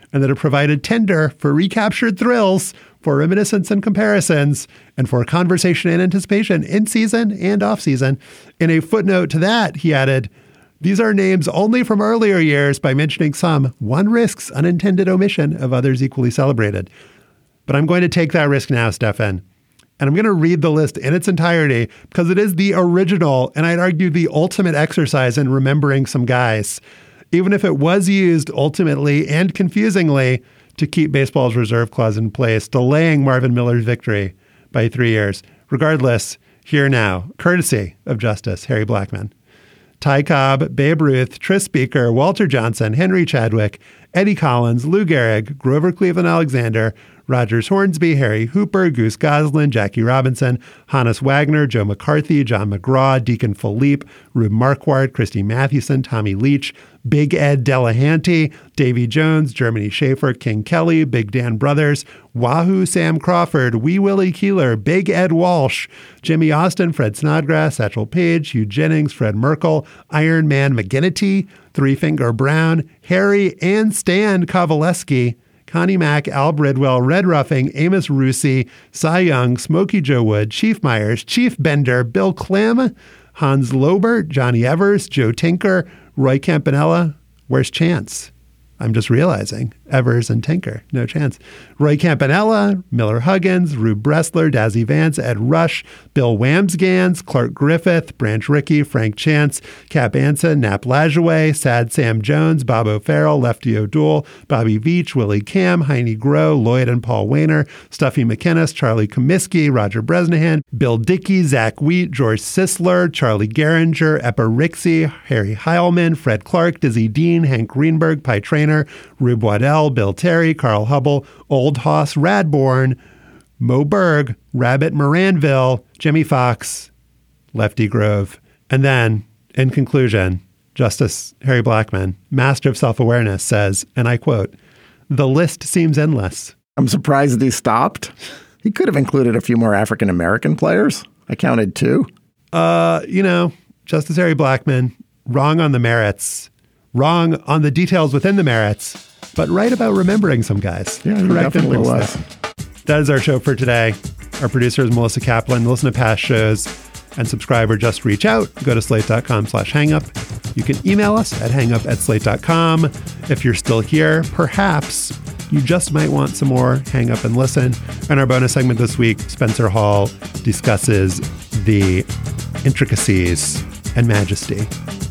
and that it provided tinder for recaptured thrills, for reminiscence and comparisons, and for conversation and anticipation in season and off season. In a footnote to that, he added, "These are names only from earlier years. By mentioning some, one risks unintended omission of others equally celebrated." But I'm going to take that risk now, Stefan. And I'm going to read the list in its entirety because it is the original, and I'd argue the ultimate exercise in remembering some guys, even if it was used ultimately and confusingly to keep baseball's reserve clause in place, delaying Marvin Miller's victory by three years. Regardless, here now, courtesy of Justice Harry Blackman. Ty Cobb, Babe Ruth, Tris Speaker, Walter Johnson, Henry Chadwick, Eddie Collins, Lou Gehrig, Grover Cleveland Alexander, Rogers Hornsby, Harry Hooper, Goose Goslin, Jackie Robinson, Hannes Wagner, Joe McCarthy, John McGraw, Deacon Philippe, Rube Marquardt, Christy Mathewson, Tommy Leach, Big Ed Delahanty, Davy Jones, Germany Schaefer, King Kelly, Big Dan Brothers, Wahoo Sam Crawford, Wee Willie Keeler, Big Ed Walsh, Jimmy Austin, Fred Snodgrass, Satchel Paige, Hugh Jennings, Fred Merkel, Iron Man McGinnity, Three Finger Brown, Harry and Stan Kovaleski, Connie Mack, Al Bridwell, Red Ruffing, Amos Rusey, Cy Young, Smokey Joe Wood, Chief Myers, Chief Bender, Bill Clem, Hans Lobert, Johnny Evers, Joe Tinker, Roy Campanella. Where's Chance? I'm just realizing. Evers and Tinker. No chance. Roy Campanella, Miller Huggins, Rube Bressler, Dazzy Vance, Ed Rush, Bill Wamsgans, Clark Griffith, Branch Rickey, Frank Chance, Cap Anson, Nap Lajoie, Sad Sam Jones, Bob O'Farrell, Lefty O'Doul, Bobby Veach, Willie Cam, Heine Groh, Lloyd and Paul Wayner, Stuffy McInnes, Charlie Comiskey, Roger Bresnahan, Bill Dickey, Zach Wheat, George Sisler, Charlie Geringer, Eppa Rixey, Harry Heilman, Fred Clark, Dizzy Dean, Hank Greenberg, Pi Trainer, Rube Waddell, Bill Terry, Carl Hubble, Old Hoss Radborn, Mo Berg, Rabbit Moranville, Jimmy Fox, Lefty Grove. And then, in conclusion, Justice Harry Blackman, master of self-awareness, says, and I quote, "The list seems endless." I'm surprised he stopped. He could have included a few more African-American players. I counted two. Uh, you know, Justice Harry Blackman, wrong on the merits, wrong on the details within the merits, but right about remembering some guys. Yeah, he Correct definitely impulse was. there. That is our show for today. Our producer is Melissa Kaplan. Listen to past shows and subscribe or just reach out. Go to slate.com slash hangup. You can email us at hangup at slate dot com. If you're still here, perhaps you just might want some more Hang Up and Listen. And our bonus segment this week, Spencer Hall discusses the intricacies and majesty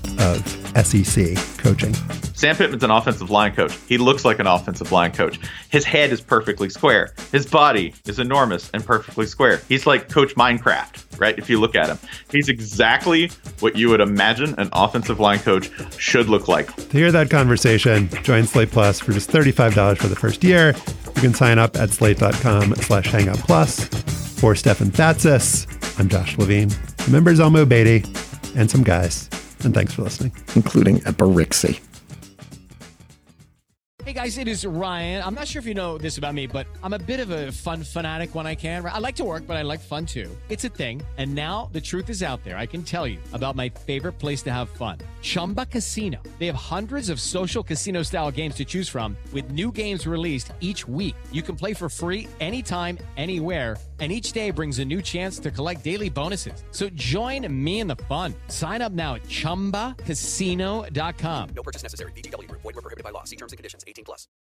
of S E C coaching. Sam Pittman's an offensive line coach. He looks like an offensive line coach. His head is perfectly square. His body is enormous and perfectly square. He's like Coach Minecraft, right? If you look at him, he's exactly what you would imagine an offensive line coach should look like. To hear that conversation, join Slate Plus for just thirty-five dollars for the first year. You can sign up at slate.com slash hangup plus. For Stefan Fatsis, I'm Josh Levine. Remember Zelmo Beatty and some guys. And thanks for listening. Including Eppa Rixey. Hey guys, it is Ryan. I'm not sure if you know this about me, but I'm a bit of a fun fanatic when I can. I like to work, but I like fun too. It's a thing. And now the truth is out there. I can tell you about my favorite place to have fun. Chumba Casino. They have hundreds of social casino style games to choose from with new games released each week. You can play for free anytime, anywhere. And each day brings a new chance to collect daily bonuses. So join me in the fun. Sign up now at chumba casino dot com. No purchase necessary. V G W Group. Void where prohibited by law. See terms and conditions. eighteen plus.